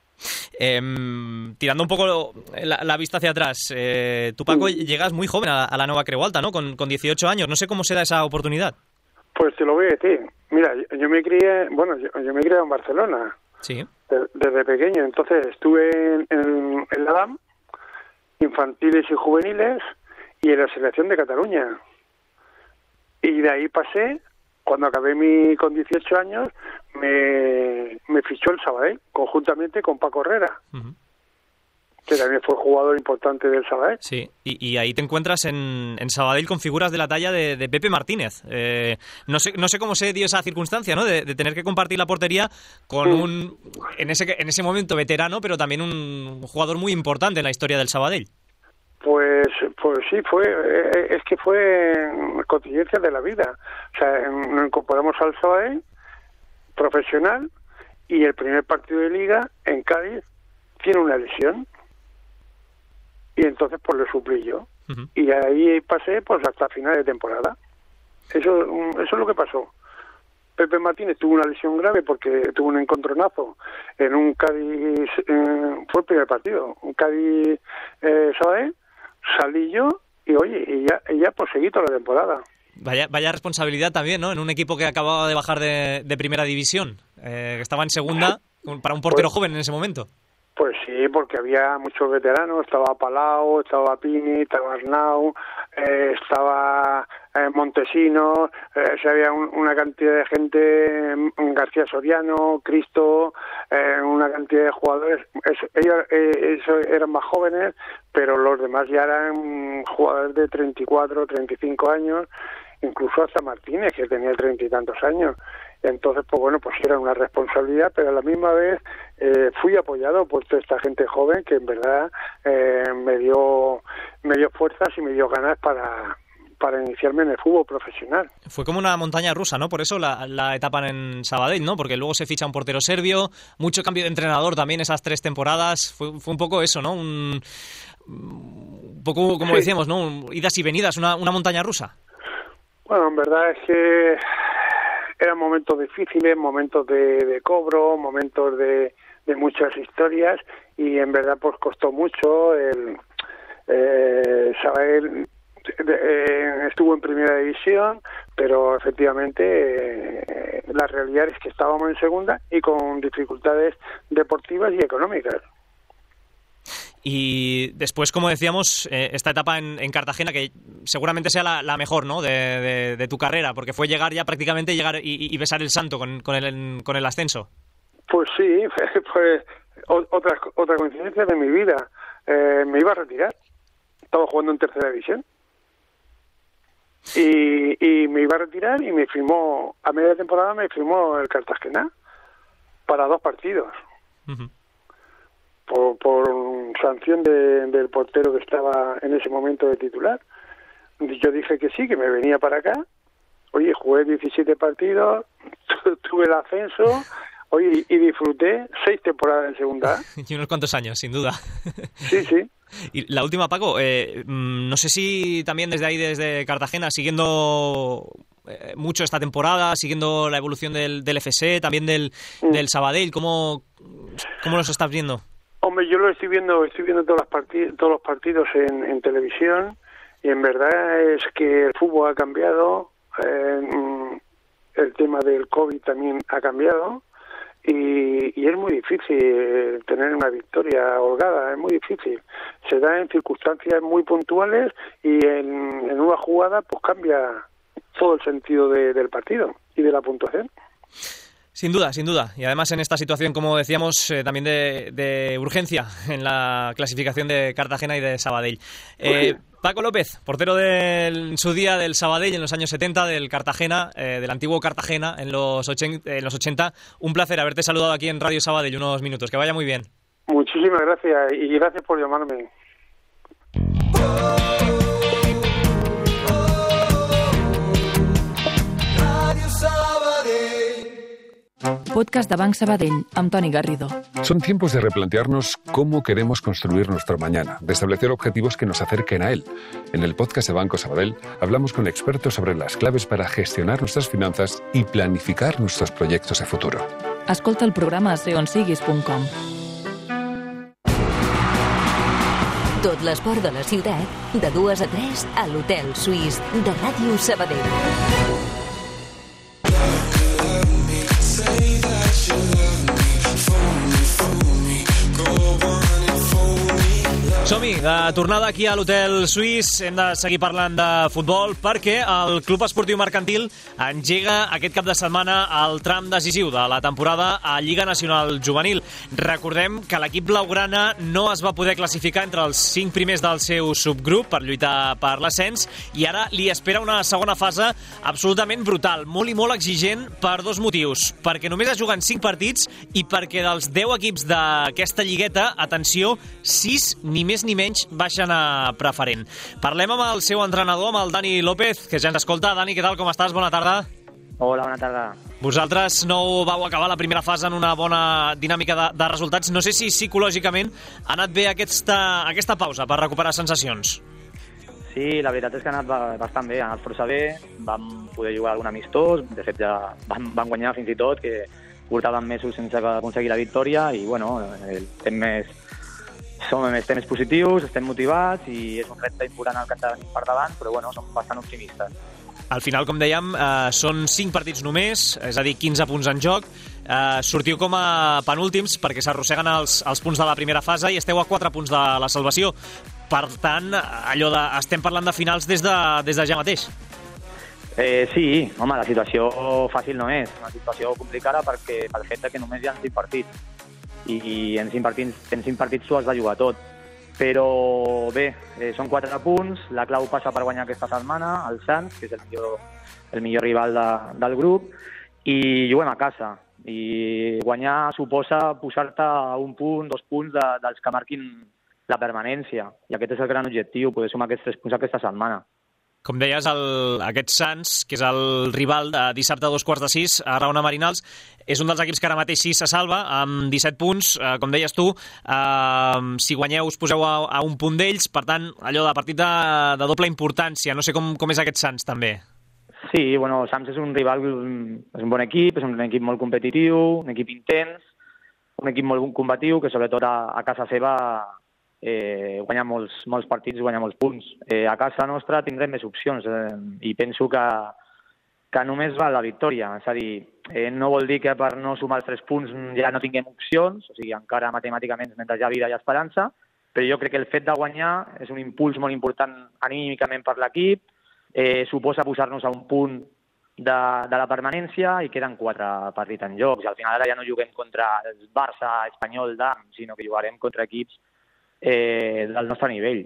Tirando un poco la vista hacia atrás, tú, Paco, llegas muy joven a la Nova Creu Alta, ¿no? Con 18 años. No sé cómo será esa oportunidad. Pues te lo voy a decir. Mira, yo me crié, yo me crié en Barcelona. Sí. Desde pequeño. Entonces estuve en la DAM, infantiles y juveniles, y en la selección de Cataluña. Y de ahí pasé, cuando acabé con 18 años, me fichó el Sabadell, conjuntamente con Paco Herrera, que también fue jugador importante del Sabadell. Sí, y ahí te encuentras en Sabadell con figuras de la talla de Pepe Martínez. No sé cómo se dio esa circunstancia, ¿no? De tener que compartir la portería con un, en ese momento, veterano, pero también un jugador muy importante en la historia del Sabadell. Pues sí, fue contingencia de la vida. O sea, nos incorporamos al Sabadell profesional y el primer partido de liga en Cádiz tiene una lesión y entonces pues lo suplí yo. Y ahí pasé pues hasta final de temporada. Eso es lo que pasó. Pepe Martínez tuvo una lesión grave porque tuvo un encontronazo en un Cádiz, fue el primer partido, un Cádiz Sabadell, salí yo y oye, y ya pues seguí toda la temporada. Vaya responsabilidad también, ¿no? En un equipo que acababa de bajar de primera división, que estaba en segunda, para un portero joven en ese momento. Pues sí, porque había muchos veteranos, estaba Palau, estaba Pini, estaba Arnau, estaba Montesinos, había una cantidad de gente, García Soriano, Cristo, una cantidad de jugadores. Ellos eran más jóvenes, pero los demás ya eran jugadores de 34, 35 años, incluso hasta Martínez, que tenía 30 y tantos años. Entonces, pues bueno, pues era una responsabilidad, pero a la misma vez fui apoyado por toda esta gente joven que en verdad me dio fuerzas y me dio ganas para iniciarme en el fútbol profesional. Fue como una montaña rusa, ¿no? Por eso la etapa en Sabadell, ¿no? Porque luego se ficha un portero serbio, mucho cambio de entrenador también esas 3 temporadas. Fue un poco eso, ¿no? Un poco, como decíamos, ¿no? Idas y venidas, una montaña rusa. Bueno, en verdad es que eran momentos difíciles, momentos de cobro, momentos de muchas historias y en verdad pues costó mucho. Sabadell estuvo en primera división, pero efectivamente la realidad es que estábamos en segunda y con dificultades deportivas y económicas. Y después, como decíamos, esta etapa en Cartagena, que seguramente sea la mejor, ¿no? de tu carrera, porque fue llegar y besar el santo con el ascenso. Pues sí, fue otra coincidencia de mi vida. Me iba a retirar, estaba jugando en tercera división y me iba a retirar y me firmó, a media temporada me firmó el Cartagena para 2 partidos. Uh-huh. Por sanción del portero que estaba en ese momento de titular. Yo dije que sí, que me venía para acá. Oye, jugué 17 partidos, tuve el ascenso, oye, y disfruté 6 temporadas en segunda A. Y unos cuantos años, sin duda. Sí, sí. Y la última, Paco, no sé si también desde ahí, desde Cartagena, siguiendo mucho esta temporada, siguiendo la evolución del FC, también del Sabadell, ¿cómo los estás viendo? Hombre, yo lo estoy viendo todos los partidos en televisión, y en verdad es que el fútbol ha cambiado, el tema del COVID también ha cambiado, y es muy difícil tener una victoria holgada, es muy difícil. Se da en circunstancias muy puntuales y en una jugada pues cambia todo el sentido del partido y de la puntuación. Sin duda, sin duda. Y además en esta situación, como decíamos, también de urgencia en la clasificación de Cartagena y de Sabadell. Paco López, portero en su día del Sabadell en los años 70, del Cartagena, del antiguo Cartagena en los 80. Un placer haberte saludado aquí en Radio Sabadell unos minutos. Que vaya muy bien. Muchísimas gracias y gracias por llamarme. Podcast de Banc Sabadell, amb Toni Garrido. Son tiempos de replantearnos cómo queremos construir nuestro mañana, de establecer objetivos que nos acerquen a él. En el podcast de Banco Sabadell hablamos con expertos sobre las claves para gestionar nuestras finanzas y planificar nuestros proyectos de futuro. Escolta el programa a seonsiguis.com. Tot l'esport de la ciutat, de 2 a 3 a l'Hotel Suís de Ràdio Sabadell. Som-hi, de tornada aquí a l'Hotel Suís. Hem de seguir parlant de futbol perquè el Club Esportiu Mercantil engega aquest cap de setmana el tram decisiu de la temporada a Lliga Nacional Juvenil. Recordem que l'equip blaugrana no es va poder classificar entre els 5 primers del seu subgrup per lluitar per l'ascens i ara li espera una segona fase absolutament brutal, molt i molt exigent per 2 motius. Perquè només es juguen 5 partits i perquè dels 10 equips d'aquesta lligueta, atenció, 6 ni més ni menys baixen a preferent. Parlem amb el seu entrenador, amb el Dani López, que ja ens escolta. Dani, què tal, com estàs? Bona tarda. Hola, bona tarda. Vosaltres no vau acabar la primera fase en una bona dinàmica de resultats. No sé si psicològicament ha anat bé aquesta pausa per recuperar sensacions. Sí, la veritat és que ha anat bastant bé, ha anat força bé. Vam poder jugar algun amistós, de fet ja vam guanyar fins i tot, que portàvem mesos sense aconseguir la victòria i bueno, som més positius, estem motivats i és un repte important el que tenim per davant, però bueno, som bastant optimistes. Al final, com dèiem, són 5 partits només, és a dir, 15 punts en joc. Sortiu com a penúltims perquè s'arrosseguen els punts de la primera fase i esteu a 4 punts de la salvació. Per tant, estem parlant de finals des de ja mateix. Sí, home, la situació fàcil no és. Una situació complicada pel fet que només hi ha 5 partits. I en 5 partits s'ho has de jugar tot. Però bé, són 4 punts, la clau passa per guanyar aquesta setmana, el Sants, que és el millor rival del grup, i juguem a casa. I guanyar suposa posar-te a 1 punt, 2 punts dels que marquin la permanència. I aquest és el gran objectiu, poder sumar aquests 3 punts aquesta setmana. Com deies, aquest Sants, que és el rival de dissabte a 5:15 a Raona Marinals, és un dels equips que ara mateix sí se salva, amb 17 punts. Com deies tu, si guanyeu us poseu a 1 punt d'ells, per tant, allò de partit de doble importància. No sé com és aquest Sants, també. Sí, bueno, el Sants és un rival, és un bon equip, és un equip molt competitiu, un equip intens, un equip molt combatiu, que sobretot a casa seva guanyar molts partits, guanyar molts punts. A casa nostra tindrem més opcions i penso que només val la victòria. És a dir, no vol dir que per no sumar els 3 punts ja no tinguem opcions, o sigui, encara matemàticament mentre hi ha vida hi ha esperança, però jo crec que el fet de guanyar és un impuls molt important anímicament per l'equip, suposa posar-nos a 1 punt de la permanència i queden 4 partits en joc. I al final ara ja no juguem contra el Barça, Espanyol, DAM, sinó que jugarem contra equips del nostre nivell.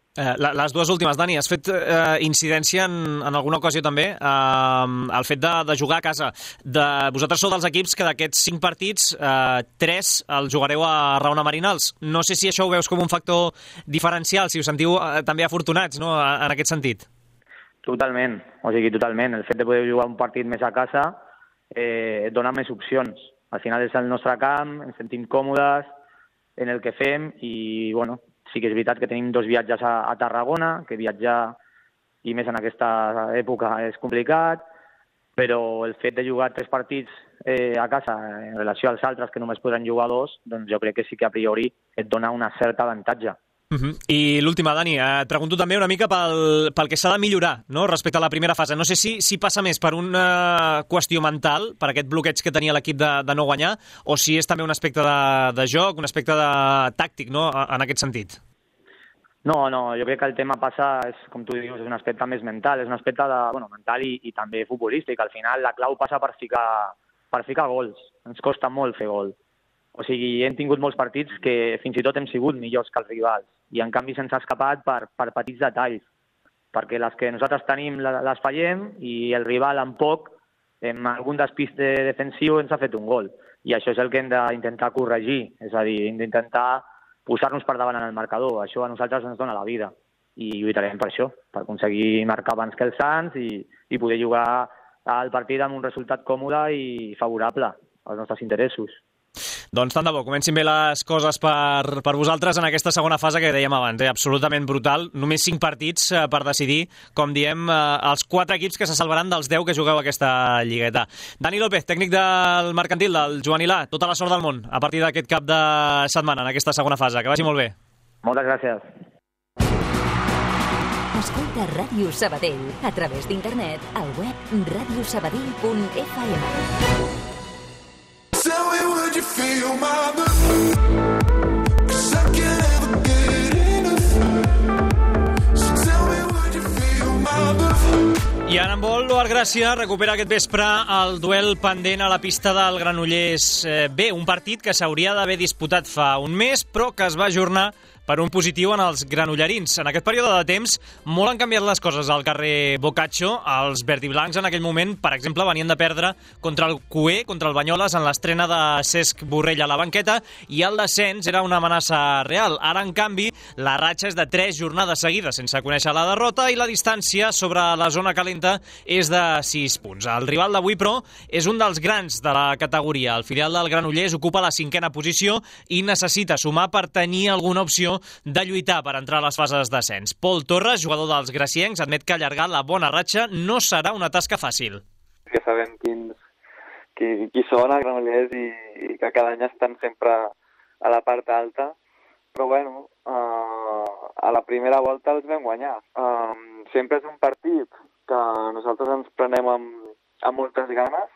Les dues últimes, Dani, has fet incidència en alguna ocasió també el fet de jugar a casa. Vosaltres sou dels equips que d'aquests 5 partits, 3 els jugareu a Raona Marinals. No sé si això ho veus com un factor diferencial, si us sentiu també afortunats, no?, en aquest sentit. Totalment, totalment. El fet de poder jugar un partit més a casa et dona més opcions. Al final és el nostre camp, ens sentim còmodes en el que fem i, bueno, sí que és veritat que tenim 2 viatges a Tarragona, que viatjar, i més en aquesta època, és complicat, però el fet de jugar 3 partits a casa en relació als altres que només podran jugar 2, doncs jo crec que sí que a priori et dona una certa avantatge. I l'última, Dani, et pregunto també una mica pel que s'ha de millorar, no?, respecte a la primera fase. No sé si passa més per una qüestió mental, per aquest bloqueig que tenia l'equip de no guanyar, o si és també un aspecte de joc, un aspecte tàctic, no?, en aquest sentit. No, jo crec que el tema passa, com tu dius, és un aspecte més mental, és un aspecte mental i també futbolístic. Al final la clau passa per ficar gols. Ens costa molt fer gol. O sigui, hem tingut molts partits que fins i tot hem sigut millors que els rivals i en canvi se'ns ha escapat per petits detalls, perquè les que nosaltres tenim les fallem i el rival amb poc, amb algun despiste defensiu, ens ha fet un gol. I això és el que hem d'intentar corregir, és a dir, hem d'intentar posar-nos per davant en el marcador. Això a nosaltres ens dona la vida i lluitarem per això, per aconseguir marcar abans que els Sants i poder jugar al partit amb un resultat còmode i favorable als nostres interessos. Doncs tant de bo, comencin bé les coses per vosaltres en aquesta segona fase que dèiem abans, absolutament brutal. Només 5 partits per decidir, com diem, els 4 equips que se salvaran dels 10 que jugueu aquesta lligueta. Dani López, tècnic del Mercantil, del Joanilà, tota la sort del món a partir d'aquest cap de setmana en aquesta segona fase. Que vagi molt bé. Moltes gràcies. Escolta Ràdio Sabadell a través d'internet al web radiosabadell.fm. Tell me, would you feel my love? 'Cause I can't ever get enough. So tell me, would you feel my love? I en handbol, l'Oar Gràcia recupera aquest vespre el duel pendent a la pista del Granollers B, un partit que s'hauria d'haver disputat fa un mes, però que es va ajornar per un positiu en els granollerins. En aquest període de temps, molt han canviat les coses al carrer Boccaccio. Els verdiblancs en aquell moment, per exemple, venien de perdre contra el Cué, contra el Banyoles, en l'estrena de Cesc Borrell a la banqueta, i el descens era una amenaça real. Ara, en canvi, la ratxa és de 3 jornades seguides sense conèixer la derrota i la distància sobre la zona calenta és de 6 punts. El rival d'avui, però, és un dels grans de la categoria. El filial del Granollers ocupa la 5a posició i necessita sumar per tenir alguna opció de lluitar per entrar a les fases d'ascens. Pol Torres, jugador dels graciencs, admet que allargar la bona ratxa no serà una tasca fàcil. Que sabem qui són els Granollers i que cada any estan sempre a la part alta, però bueno, a la primera volta els vam guanyar. Sempre és un partit que nosaltres ens prenem amb moltes ganes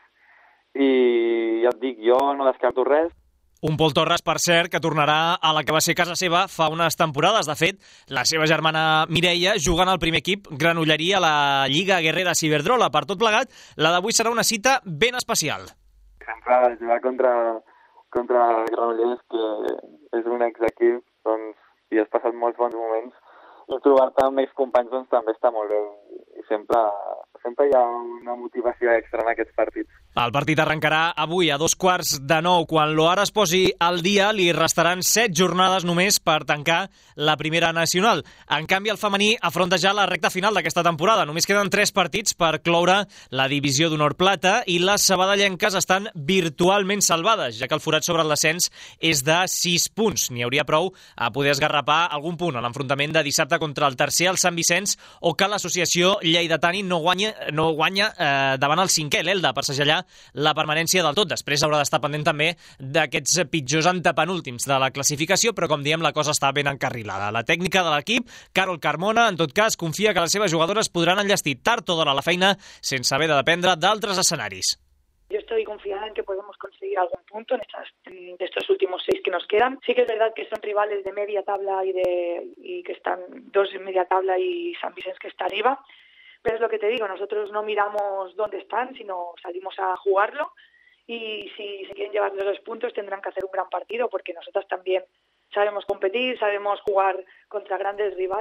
i ja et dic, jo no descarto res. Un Pol Torres, per cert, que tornarà a la que va ser casa seva fa unes temporades. De fet, la seva germana Mireia juga en el primer equip granollerí a la Lliga Guerrera Ciberdrola. Per tot plegat, la d'avui serà una cita ben especial. Sempre jugar contra Granollers, que és un exequip, doncs, i has passat molts bons moments, i trobar-te amb excompanys doncs, també està molt bé. I sempre hi ha una motivació extra en aquests partits. El partit arrencarà avui a 8:45. Quan l'Oar es posi al dia, li restaran 7 jornades només per tancar la primera nacional. En canvi, el femení afronta ja la recta final d'aquesta temporada. Només queden 3 partits per cloure la divisió d'honor plata i les sabadellenques estan virtualment salvades, ja que el forat sobre el descens és de 6 punts. N'hi hauria prou a poder esgarrapar algun punt a l'enfrontament de dissabte contra el tercer, el Sant Vicenç, o que l'associació lleidatani no guanya davant el 5è, l'Elda, per segellar la permanència del tot. Després haurà d'estar pendent també d'aquests pitjors antepenúltims de la classificació, però com diem, la cosa està ben encarrilada. La tècnica de l'equip, Carol Carmona, en tot cas, confia que les seves jugadores podran enllestir tard o d'hora la feina sense haver de dependre d'altres escenaris. Yo estoy confiada en que podemos conseguir algún punto de estos últimos 6 que nos quedan. Sí que es verdad que son rivales de media tabla y que están 2 en media tabla y San Vicente que está arriba. Pero es lo que te digo, nosotros no miramos dónde están, sino salimos a jugarlo. Y si se quieren llevar los 2 puntos tendrán que hacer un gran partido, porque nosotros también sabemos competir, sabemos jugar contra grandes rivales.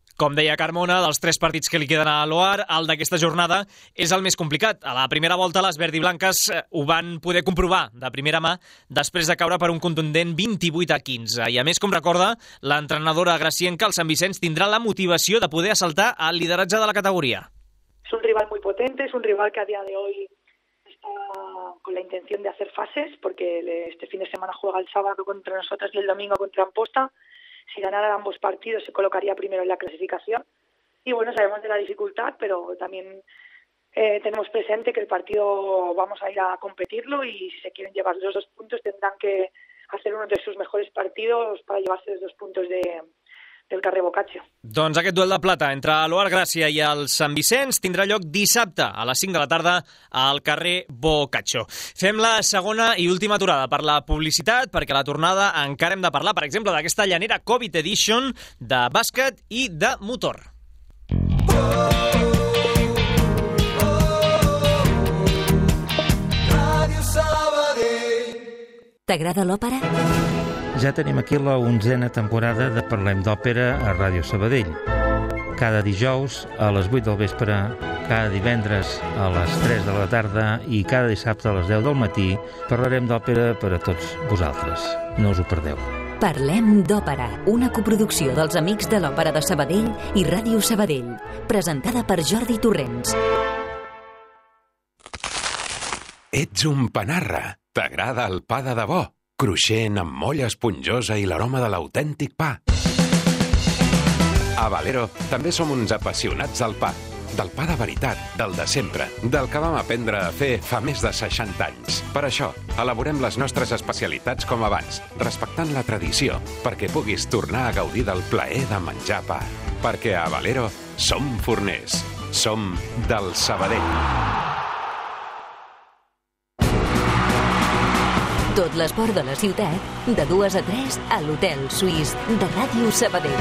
Com deia Carmona, dels 3 partits que li queden a l'Oar, el d'aquesta jornada és el més complicat. A la primera volta les verdiblanques ho van poder comprovar de primera mà després de caure per un contundent 28-15. I a més, com recorda, l'entrenadora gracienca, el Sant Vicenç, tindrà la motivació de poder assaltar el lideratge de la categoria. Es un rival muy potente, es un rival que a día de hoy está con la intención de hacer fases, porque este fin de semana juega el sábado contra nosotros y el domingo contra Amposta. Si ganara ambos partidos se colocaría primero en la clasificación. Y bueno, sabemos de la dificultad, pero también tenemos presente que el partido vamos a ir a competirlo y si se quieren llevar los 2 puntos tendrán que hacer uno de sus mejores partidos para llevarse los 2 puntos del carrer Boccaccio. Doncs aquest duel de plata entre l'Oar Gràcia i el Sant Vicenç tindrà lloc dissabte a les 5 de la tarda al carrer Boccaccio. Fem la segona i última aturada per la publicitat, perquè a la tornada encara hem de parlar, per exemple, d'aquesta llanera Covid Edition de bàsquet i de motor. T'agrada l'òpera? Ja tenim aquí la 11a temporada de Parlem d'Òpera a Ràdio Sabadell. Cada dijous a les 8 del vespre, cada divendres a les 3 de la tarda i cada dissabte a les 10 del matí parlarem d'òpera per a tots vosaltres. No us ho perdeu. Parlem d'Òpera, una coproducció dels Amics de l'Òpera de Sabadell i Ràdio Sabadell, presentada per Jordi Torrents. Ets un panarra. T'agrada el pa de debò, cruixent amb molla esponjosa i l'aroma de l'autèntic pa. A Valero també som uns apassionats del pa de veritat, del de sempre, del que vam aprendre a fer fa més de 60 anys. Per això, elaborem les nostres especialitats com abans, respectant la tradició, perquè puguis tornar a gaudir del plaer de menjar pa. Perquè a Valero som forners, som del Sabadell. Tot l'esport de la ciutat, de 2 a 3 a l'Hotel Suís de Ràdio Sabadell.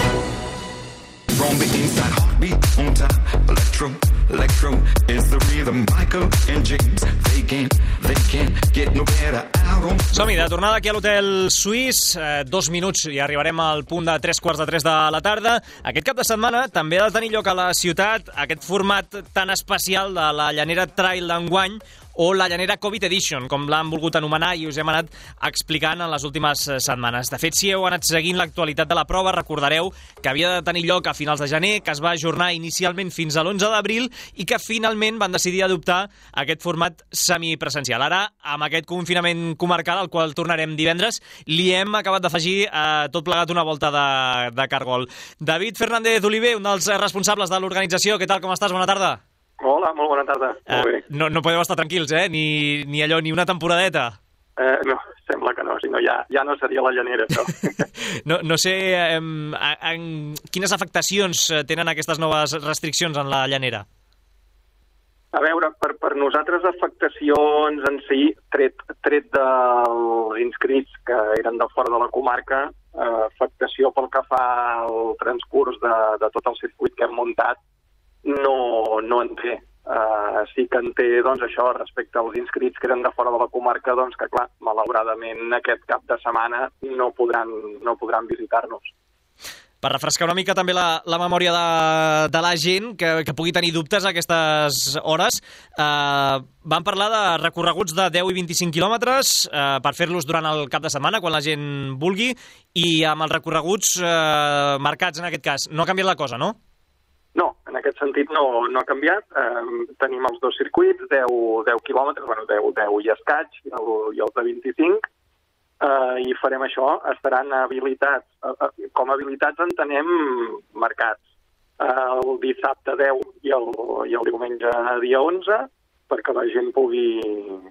From the inside, heartbeat on top. Electro is the rhythm. Michael and James, they can't get no better out on. Som-hi, de tornada aquí a l'Hotel Suís. 2 minuts i arribarem al punt de 3:15 de la tarda. Aquest cap de setmana també ha de tenir lloc a la ciutat aquest format tan especial de la llanera trail d'enguany, o la llanera Covid Edition, com l'han volgut anomenar i us hem anat explicant en les últimes setmanes. De fet, si heu anat seguint l'actualitat de la prova, recordareu que havia de tenir lloc a finals de gener, que es va ajornar inicialment fins a l'11 d'abril i que finalment van decidir adoptar aquest format semipresencial. Ara, amb aquest confinament comarcal, al qual tornarem divendres, li hem acabat d'afegir tot plegat una volta de cargol. David Fernández Oliver, un dels responsables de l'organització. Què tal, com estàs? Bona tarda. Hola, molt bona tarda. Molt bé. No podeu estar tranquils, Ni allò, ni una temporadeta. No, sembla que no, si no ja no seria la llanera, això. No sé quines afectacions tenen aquestes noves restriccions en la llanera. A veure, per nosaltres afectacions en si, tret dels inscrits que eren de fora de la comarca, afectació pel que fa al transcurs de tot el circuit que hem muntat, no en té. Sí que en té, doncs, això, respecte als inscrits que eren de fora de la comarca, doncs que, clar, malauradament, aquest cap de setmana no podran visitar-nos. Per refrescar una mica també la memòria de la gent que pugui tenir dubtes a aquestes hores, vam parlar de recorreguts de 10 i 25 quilòmetres per fer-los durant el cap de setmana, quan la gent vulgui, i amb els recorreguts marcats, en aquest cas. No ha canviat la cosa, no? No, en aquest sentit no ha canviat. Tenim els 2 circuits, 10 quilòmetres, 10 i escaig, i els de 25, i farem això. Estaran habilitats. Com a habilitats entenem marcats el dissabte 10 i el diumenge dia 11, perquè la gent pugui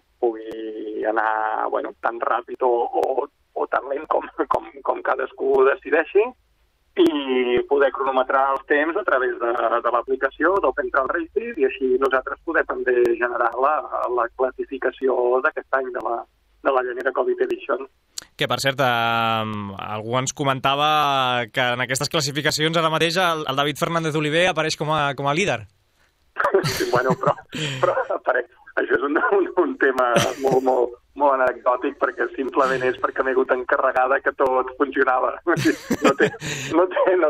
anar tan ràpid o tan lent com cadascú decideixi, i poder cronometrar els temps a través de l'aplicació d'Open Trail Racing, i així nosaltres poder també generar la classificació d'aquest any de la llanera Covid Edition. Que, per cert, algú ens comentava que en aquestes classificacions ara mateix el David Fernández Oliver apareix com a líder. Sí, però això és un tema molt anecdòtic, perquè simplement és perquè m'he hagut encarregada que tot funcionava. No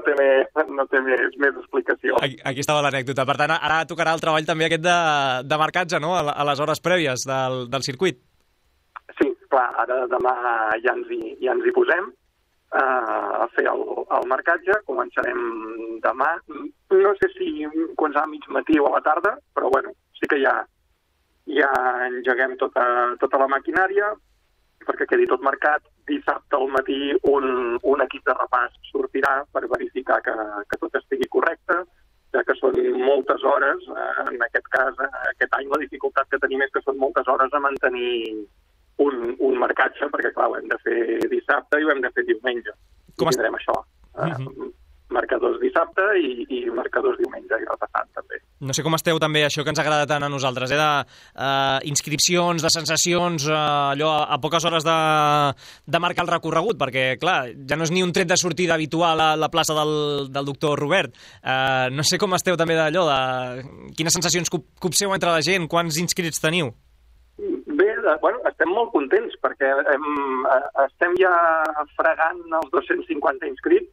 té més explicació. Aquí estava l'anècdota. Per tant, ara tocarà el treball també aquest de marcatge, no?, a les hores prèvies del circuit. Sí, clar, ara demà ja ens hi posem a fer el marcatge. Començarem demà. No sé si començarà a mig matí o a la tarda, però bueno, sí que ja engeguem tota la maquinària perquè quedi tot marcat. Dissabte al matí un equip de repàs sortirà per verificar que tot estigui correcte, ja que són moltes hores. En aquest cas, aquest any la dificultat que tenim és que són moltes hores a mantenir un marcatge, perquè clar, ho hem de fer dissabte i ho hem de fer diumenge. Com tindrem això? Marcadors dissabte i marcadors diumenge i repassant també. No sé com esteu també, això que ens agrada tant a nosaltres, inscripcions, de sensacions, allò a poques hores de marcar el recorregut, perquè clar, ja no és ni un tret de sortida habitual a la plaça del doctor Robert. No sé com esteu també d'allò, de quines sensacions copseu entre la gent, quants inscrits teniu? Bé, bueno, estem molt contents perquè estem ja fregant els 250 inscrits.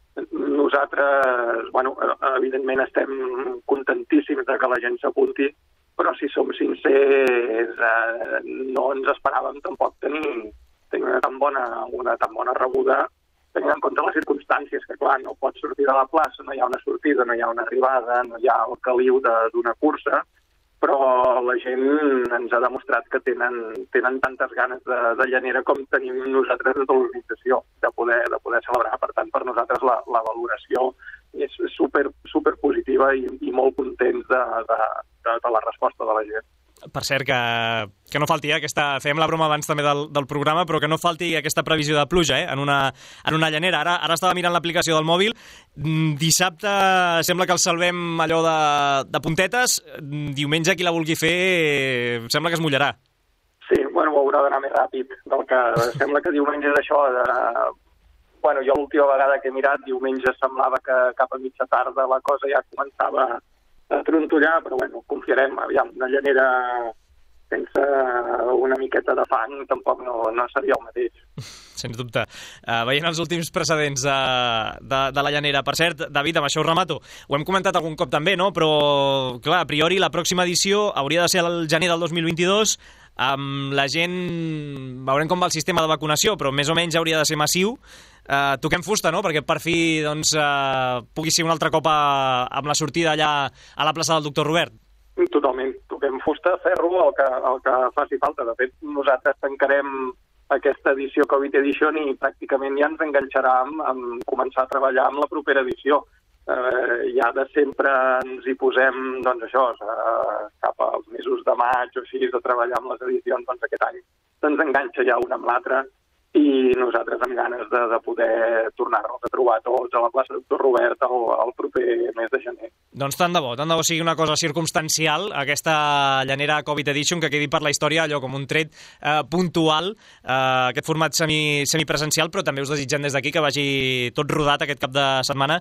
Nosaltres, bueno, evidentment estem contentíssims de que la gent s'apunti, però si som sincers, no ens esperàvem tampoc tenir una tan bona rebuda, tenint en compte les circumstàncies, que clar, no pots sortir de la plaça, no hi ha una sortida, no hi ha una arribada, no hi ha el caliu d'una cursa, però la gent ens ha demostrat que tenen tantes ganes de llanera com tenim nosaltres des de l'organització de poder celebrar. Per tant, per nosaltres la valoració és super positiva i molt contents de la resposta de la gent. Per cert, que no falti fèiem la broma abans també del programa, però que no falti aquesta previsió de pluja en una llanera. Ara estava mirant l'aplicació del mòbil. Dissabte sembla que el salvem allò de puntetes. Diumenge, qui la vulgui fer, sembla que es mullarà. Sí, bueno, ho haurà d'anar més ràpid. Sembla que diumenge és això. Bueno, jo l'última vegada que he mirat, diumenge semblava que cap a mitja tarda la cosa ja començava a trontollar, però bueno, confiarem. Aviam, una llanera sense una miqueta de fang tampoc no seria el mateix. Sens dubte. Veient els últims precedents de la llanera. Per cert, David, amb això ho remato. Ho hem comentat algun cop també, no? Però, clar, a priori la pròxima edició hauria de ser el gener del 2022. Amb la gent veurem com va el sistema de vacunació, però més o menys hauria de ser massiu. Toquem fusta, no?, perquè per fi pugui ser un altre cop amb la sortida allà a la plaça del doctor Robert. Totalment, toquem fusta, ferro, el que faci falta. De fet, nosaltres tancarem aquesta edició Covid Edition i pràcticament ja ens enganxarà amb començar a treballar amb la propera edició. Ja de sempre ens hi posem, doncs això, cap als mesos de maig o així, de treballar amb les edicions, doncs aquest any se'ns enganxa ja una amb l'altra i nosaltres amb ganes de poder tornar-nos a trobar tots a la plaça Doctor Robert el proper mes de gener. Doncs tant de bo sigui una cosa circumstancial, aquesta llanera Covid Edition, que quedi per la història allò com un tret puntual, aquest format semipresencial, però també us desitgem des d'aquí que vagi tot rodat aquest cap de setmana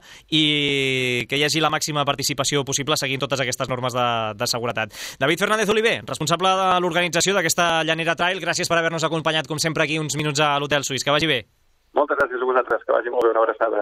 i que hi hagi la màxima participació possible seguint totes aquestes normes de seguretat. David Fernández Oliver, responsable de l'organització d'aquesta llanera trail, gràcies per haver-nos acompanyat com sempre aquí uns minuts a l'Hotel Suís. Que vagi bé. Moltes gràcies a vosaltres, que vagi molt bé, una abraçada.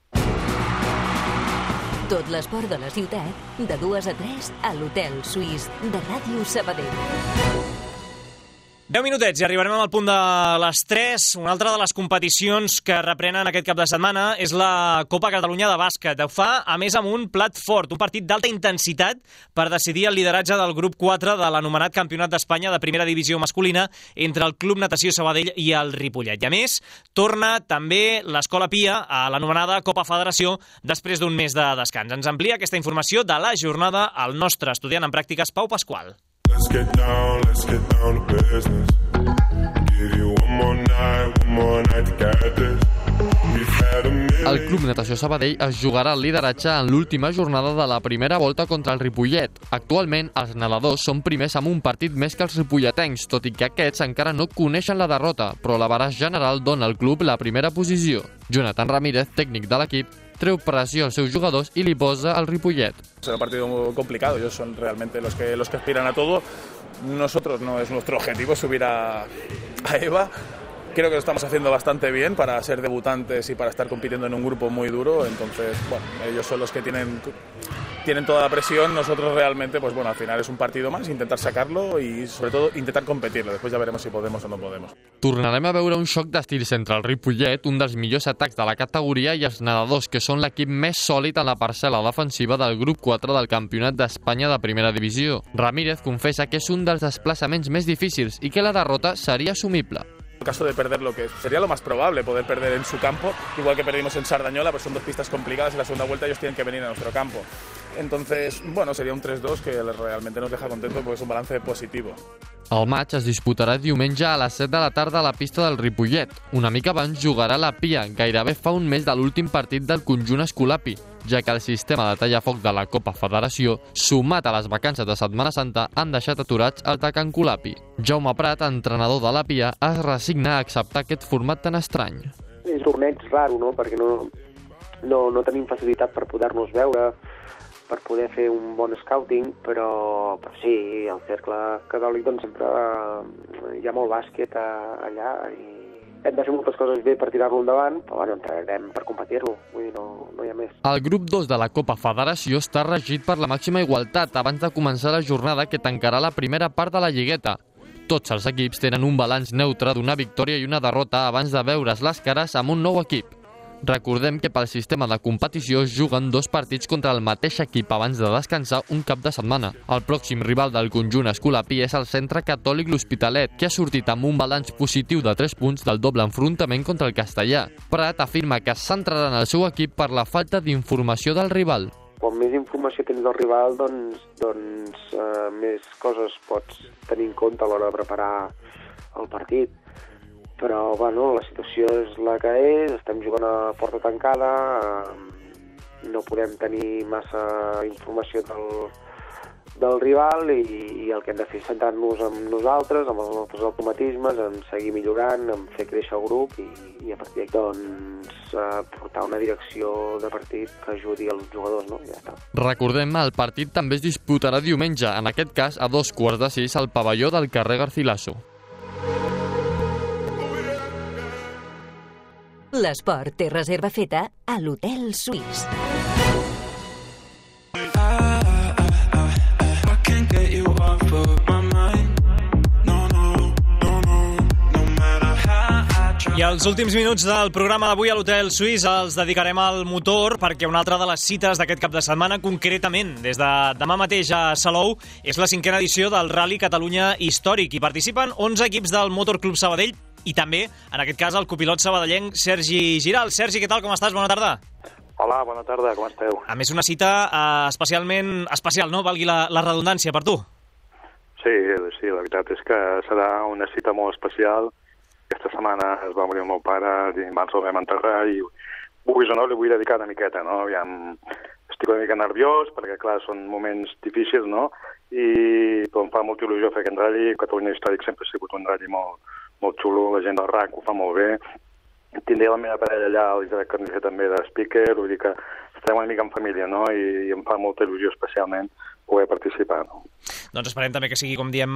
Tot l'esport de la ciutat, de 2 a 3 a l'Hotel Suís de Ràdio Sabadell. 10 minutets i arribarem al punt de les 3. Una altra de les competicions que reprenen aquest cap de setmana és la Copa Catalunya de bàsquet. Ho fa, a més, amb un plat fort, un partit d'alta intensitat per decidir el lideratge del grup 4 de l'anomenat Campionat d'Espanya de primera divisió masculina entre el Club Natació Sabadell i el Ripollet. I a més, torna també l'Escola Pia a l'anomenada Copa Federació després d'un mes de descans. Ens amplia aquesta informació de la jornada el nostre estudiant en pràctiques, Pau Pasqual. Let's get down to business. Give you one more night to get this. El Club Natació Sabadell es jugarà el lideratge en l'última jornada de la primera volta contra el Ripollet. Actualment, els nedadors són primers amb un partit més que els ripolletencs, tot i que aquests encara no coneixen la derrota, però l'abaraç general dona al club la primera posició. Jonathan Ramírez, tècnic de l'equip, treu pressió als seus jugadors i li posa el Ripollet. Será un partido muy complicado, ellos son realmente los que aspiran a todo, nosotros no es nuestro objetivo subir a EVA. Creo que lo estamos haciendo bastante bien para ser debutantes y para estar compitiendo en un grupo muy duro. Entonces, bueno, ellos son los que tienen toda la presión. Nosotros realmente, pues bueno, al final es un partido más, intentar sacarlo y sobre todo intentar competirlo. Después ya veremos si podemos o no podemos. Tornarem a veure un xoc d'estils entre el Ripollet, un dels millors atacs de la categoria, i els nedadors, que són l'equip més sòlid en la parcel·la defensiva del grup 4 del Campionat d'Espanya de Primera Divisió. Ramírez confessa que és un dels desplaçaments més difícils i que la derrota seria assumible. En caso de perder lo que sería lo más probable, poder perder en su campo, igual que perdimos en Sardañola, pues son dos pistas complicadas y la segunda vuelta ellos tienen que venir a nuestro campo. Entonces, bueno, sería un 3-2 que realmente nos deja contentos porque es un balance positivo. El match es disputarà diumenge a les 7 de la tarda a la pista del Ripollet. Una mica abans jugarà la Pia, gairebé fa un mes de l'últim partit del conjunt escolapi, ja que el sistema de tallafoc de la Copa Federació, sumat a les vacances de Setmana Santa, han deixat aturats el de Can Colapi. Jaume Prat, entrenador de la Pia, es resigna a acceptar aquest format tan estrany. És un torneig raro, no?, perquè no tenim facilitat per poder-nos veure, per poder fer un bon scouting, però sí, al cercle catòlic doncs sempre hi ha molt bàsquet allà i hem de fer moltes coses bé per tirar-lo endavant, però bueno, entrarem per competir-lo, vull dir, no hi ha més. El grup 2 de la Copa Federació està regit per la màxima igualtat abans de començar la jornada que tancarà la primera part de la lligueta. Tots els equips tenen un balanç neutre d'una victòria i una derrota abans de veure's les cares amb un nou equip. Recordem que pel sistema de competició es juguen 2 partits contra el mateix equip abans de descansar un cap de setmana. El pròxim rival del conjunt escolapí és el Centre Catòlic L'Hospitalet, que ha sortit amb un balanç positiu de 3 punts del doble enfrontament contra el castellà. Prat afirma que es centrarà en el seu equip per la falta d'informació del rival. Quan més informació tens del rival, doncs més coses pots tenir en compte a l'hora de preparar el partit. Però, bueno, la situació és la que és, estem jugant a porta tancada, no podem tenir massa informació del rival i el que hem de fer és centrar-nos en nosaltres, amb els nostres automatismes, en seguir millorant, en fer créixer el grup i a partir d'aquí doncs, portar una direcció de partit que ajudi els jugadors, no? I ja està. Recordem, el partit també es disputarà diumenge, en aquest cas a 5:45 al pavelló del carrer Garcilaso. L'esport té reserva feta a l'Hotel Suís. I els últims minuts del programa d'avui a l'Hotel Suís els dedicarem al motor perquè una altra de les cites d'aquest cap de setmana, concretament des de demà mateix a Salou, és la 5a edició del Rally Catalunya Històric. Hi participen 11 equips del Motor Club Sabadell i també, en aquest cas, el copilot sabadellenc Sergi Giral. Sergi, què tal? Com estàs? Bona tarda. Hola, bona tarda, com esteu? A més, una cita especialment especial, no? Valgui la redundància per tu. Sí, la veritat és que serà una cita molt especial. Aquesta setmana es va morir el meu pare i abans el vam enterrar i vulguis o no li vull dedicar una miqueta, no? Estic una mica nerviós perquè, clar, són moments difícils, no? Però em fa molta il·lusió fer aquest ratll. Catalunya Històric sempre ha sigut un ratll molt xulo, la gent del RAC ho fa molt bé. Tindré la meva parella allà, l'Isaac Carnicer també de speaker, vull dir que estem una mica en família, no? I em fa molta il·lusió especialment poder participar, no? Doncs esperem també que sigui, com diem,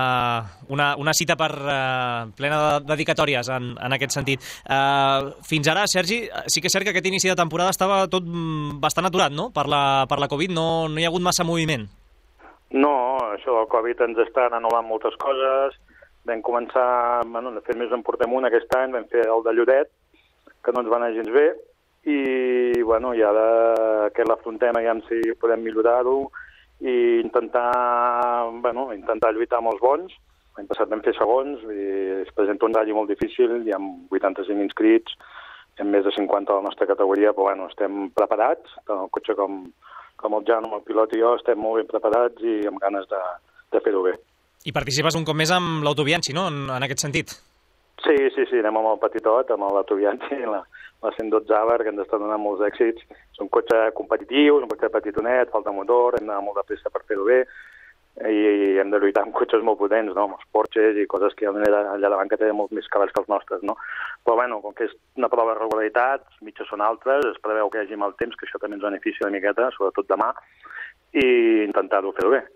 una cita plena de dedicatòries en aquest sentit. Fins ara, Sergi, sí que és cert que aquest inici de temporada estava tot bastant aturat, no? Per la Covid no hi ha hagut massa moviment. No, això del Covid ens estan anul·lant moltes coses. Vam començar, de fet més en portem un aquest any, vam fer el de Lloret, que no ens va anar gens bé, i ara que l'afrontem, aviam si podem millorar-ho, i intentar lluitar amb els bons. L'any passat vam fer segons, i es presenta un ratll molt difícil, hi ha 85 inscrits, hi ha més de 50 a la nostra categoria, però estem preparats, tant el cotxe com el Jan, el pilot i jo, estem molt ben preparats i amb ganes de fer-ho bé. I participes un cop més amb l'Autobianchi, no?, en aquest sentit. Sí, anem amb el petitot, amb l'Autobianchi, la 112 Avar, que ens està donant molts èxits. És un cotxe competitiu, és un cotxe petitonet, falta motor, hem d'anar molt de pressa per fer-ho bé, i hem de lluitar amb cotxes molt potents, no?, amb els Porsches i coses que allà davant que tenen molt més cavalls que els nostres, no? Però, com que és una prova de regularitat, mitges són altres, es preveu que hi hagi mal temps, que això també ens beneficia una miqueta, sobretot demà, i intentar-ho fer-ho bé.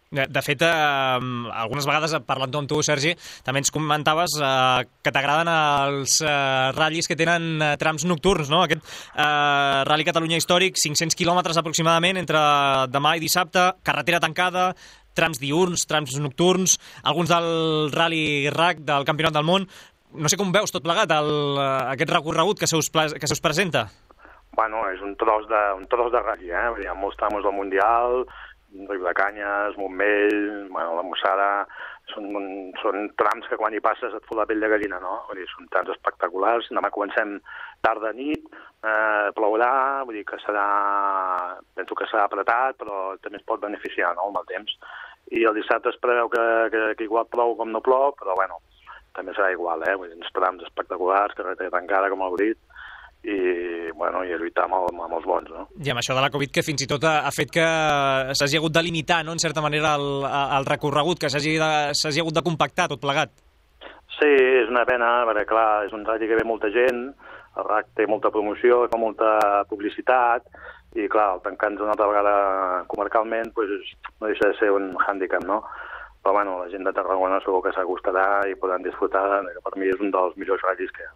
De fet, algunes vegades, parlant amb tu, Sergi, també ens comentaves que t'agraden els ratllis que tenen trams nocturns, no? Aquest Rally Catalunya històric, 500 quilòmetres aproximadament entre demà i dissabte, carretera tancada, trams diurns, trams nocturns, alguns del Rally RAC, del Campionat del Món. No sé com veus tot plegat aquest recorregut que se us presenta. Bueno, és un tros de ratll, Hi ha molts trams del Mundial, Riu de Canyes, Montmell, la Mossada, són trams que quan hi passes et fot la pell de gallina, no? Vull dir, són trams espectaculars. Demà comencem tard de nit, plourà, vull dir que penso que serà apretat, però també es pot beneficiar, no?, amb el temps. I el dissabte es preveu que igual plou com no plou, però bueno, també serà igual, Vull dir, uns trams espectaculars, carretera tancada, com el Brit, i lluitar amb els bons, no? I amb això de la Covid, que fins i tot ha fet que s'hagi hagut de limitar, no?, en certa manera, el recorregut, que s'hagi hagut de compactar tot plegat. Sí, és una pena, perquè clar, és un ratll que ve molta gent, el RAC té molta promoció, fa molta publicitat, i clar, el tancant-nos una altra vegada comarcalment, no deixa de ser un hàndicap, no? Però bueno, la gent de Tarragona segur que s'acostarà i podran disfrutar, que per mi és un dels millors ratllis que hi ha.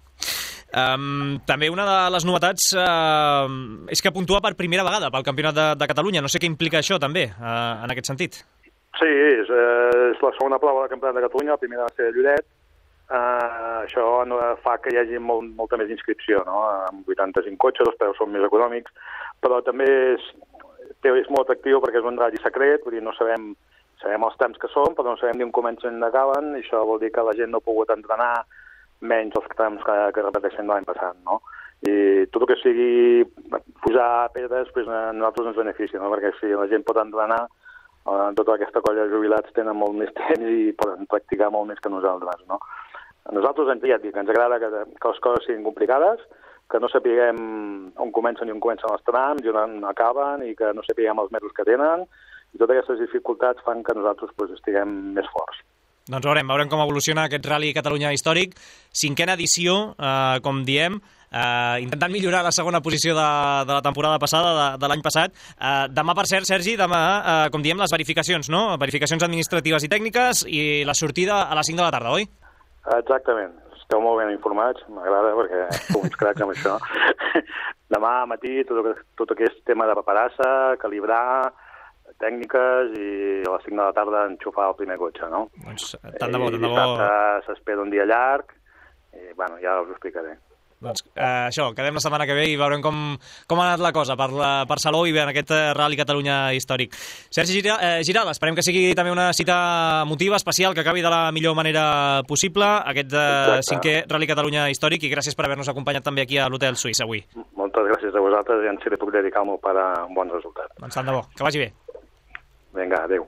També una de les novetats és que puntua per primera vegada pel Campionat de Catalunya. No sé què implica això també, en aquest sentit. Sí, és la segona prova del Campionat de Catalunya, la primera va ser de Lloret. Això fa que hi hagi molta més inscripció, no? Amb 85 cotxes, els preus són més econòmics, però també és molt atractiu perquè és un ratll secret, vull dir, no sabem els temps que són, però no sabem ni on comencen ni on acaben, i això vol dir que la gent no ha pogut entrenar menys els trams que repeteixen l'any passat, no? I tot el que sigui posar pedres, a nosaltres ens beneficia, no? Perquè si la gent pot entrenar, tota aquesta colla de jubilats tenen molt més temps i poden practicar molt més que nosaltres, no? A nosaltres ens agrada que les coses siguin complicades, que no sapiguem on comencen els trams i on acaben, i que no sapiguem els mesos que tenen, i totes aquestes dificultats fan que nosaltres estiguem més forts. Doncs veurem com evoluciona aquest Rally Catalunya històric. 5ª edició, com diem, intentant millorar la segona posició de la temporada passada, de l'any passat. Demà, per cert, Sergi, com diem, les verificacions, no? Verificacions administratives i tècniques i la sortida a les 5 de la tarda, oi? Exactament. Esteu molt ben informats, m'agrada perquè som uns cracs amb això. Demà a matí tot aquest tema de paperassa, calibrar, tècniques, i a les 5 de la tarda enxufar el primer cotxe, no? Doncs tant de bo. Dissabte s'espera un dia llarg, i ja us ho explicaré. Doncs això, quedem la setmana que ve i veurem com ha anat la cosa per Salou i en aquest Rally Catalunya històric. Sergi Giral, esperem que sigui també una cita emotiva, especial, que acabi de la millor manera possible, aquest 5è Rally Catalunya històric, i gràcies per haver-nos acompanyat també aquí a l'Hotel Suís avui. Moltes gràcies a vosaltres, i si li puc dedicar el meu pare a un bon resultat. Doncs tant de bo, que vagi bé. Vinga, adéu.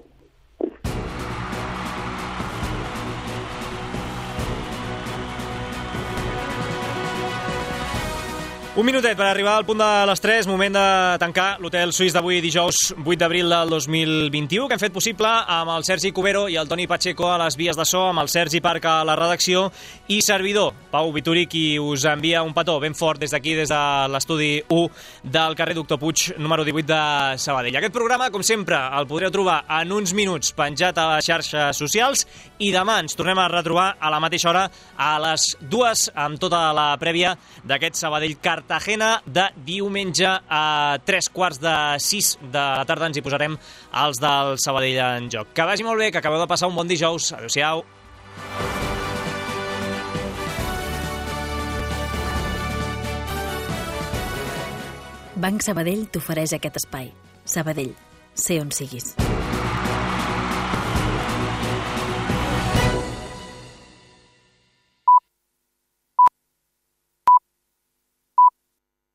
Un minutet per arribar al punt de les 3, moment de tancar l'Hotel Suís d'avui, dijous 8 d'abril del 2021, que hem fet possible amb el Sergi Cubero i el Toni Pacheco a les vies de so, amb el Sergi Parc a la redacció, i servidor, Pau Vituri, qui us envia un petó ben fort des d'aquí, des de l'estudi 1 del carrer Doctor Puig, número 18 de Sabadell. Aquest programa, com sempre, el podreu trobar en uns minuts penjat a les xarxes socials, i demà ens tornem a retrobar a la mateixa hora, a les 2, amb tota la prèvia d'aquest Sabadell Cartagena de diumenge a 3:45 de la tarda. Ens hi posarem els del Sabadell en joc. Que vagi molt bé, que acabeu de passar un bon dijous. Adéu-siau. Banc Sabadell t'ofereix aquest espai. Sabadell, sé on siguis.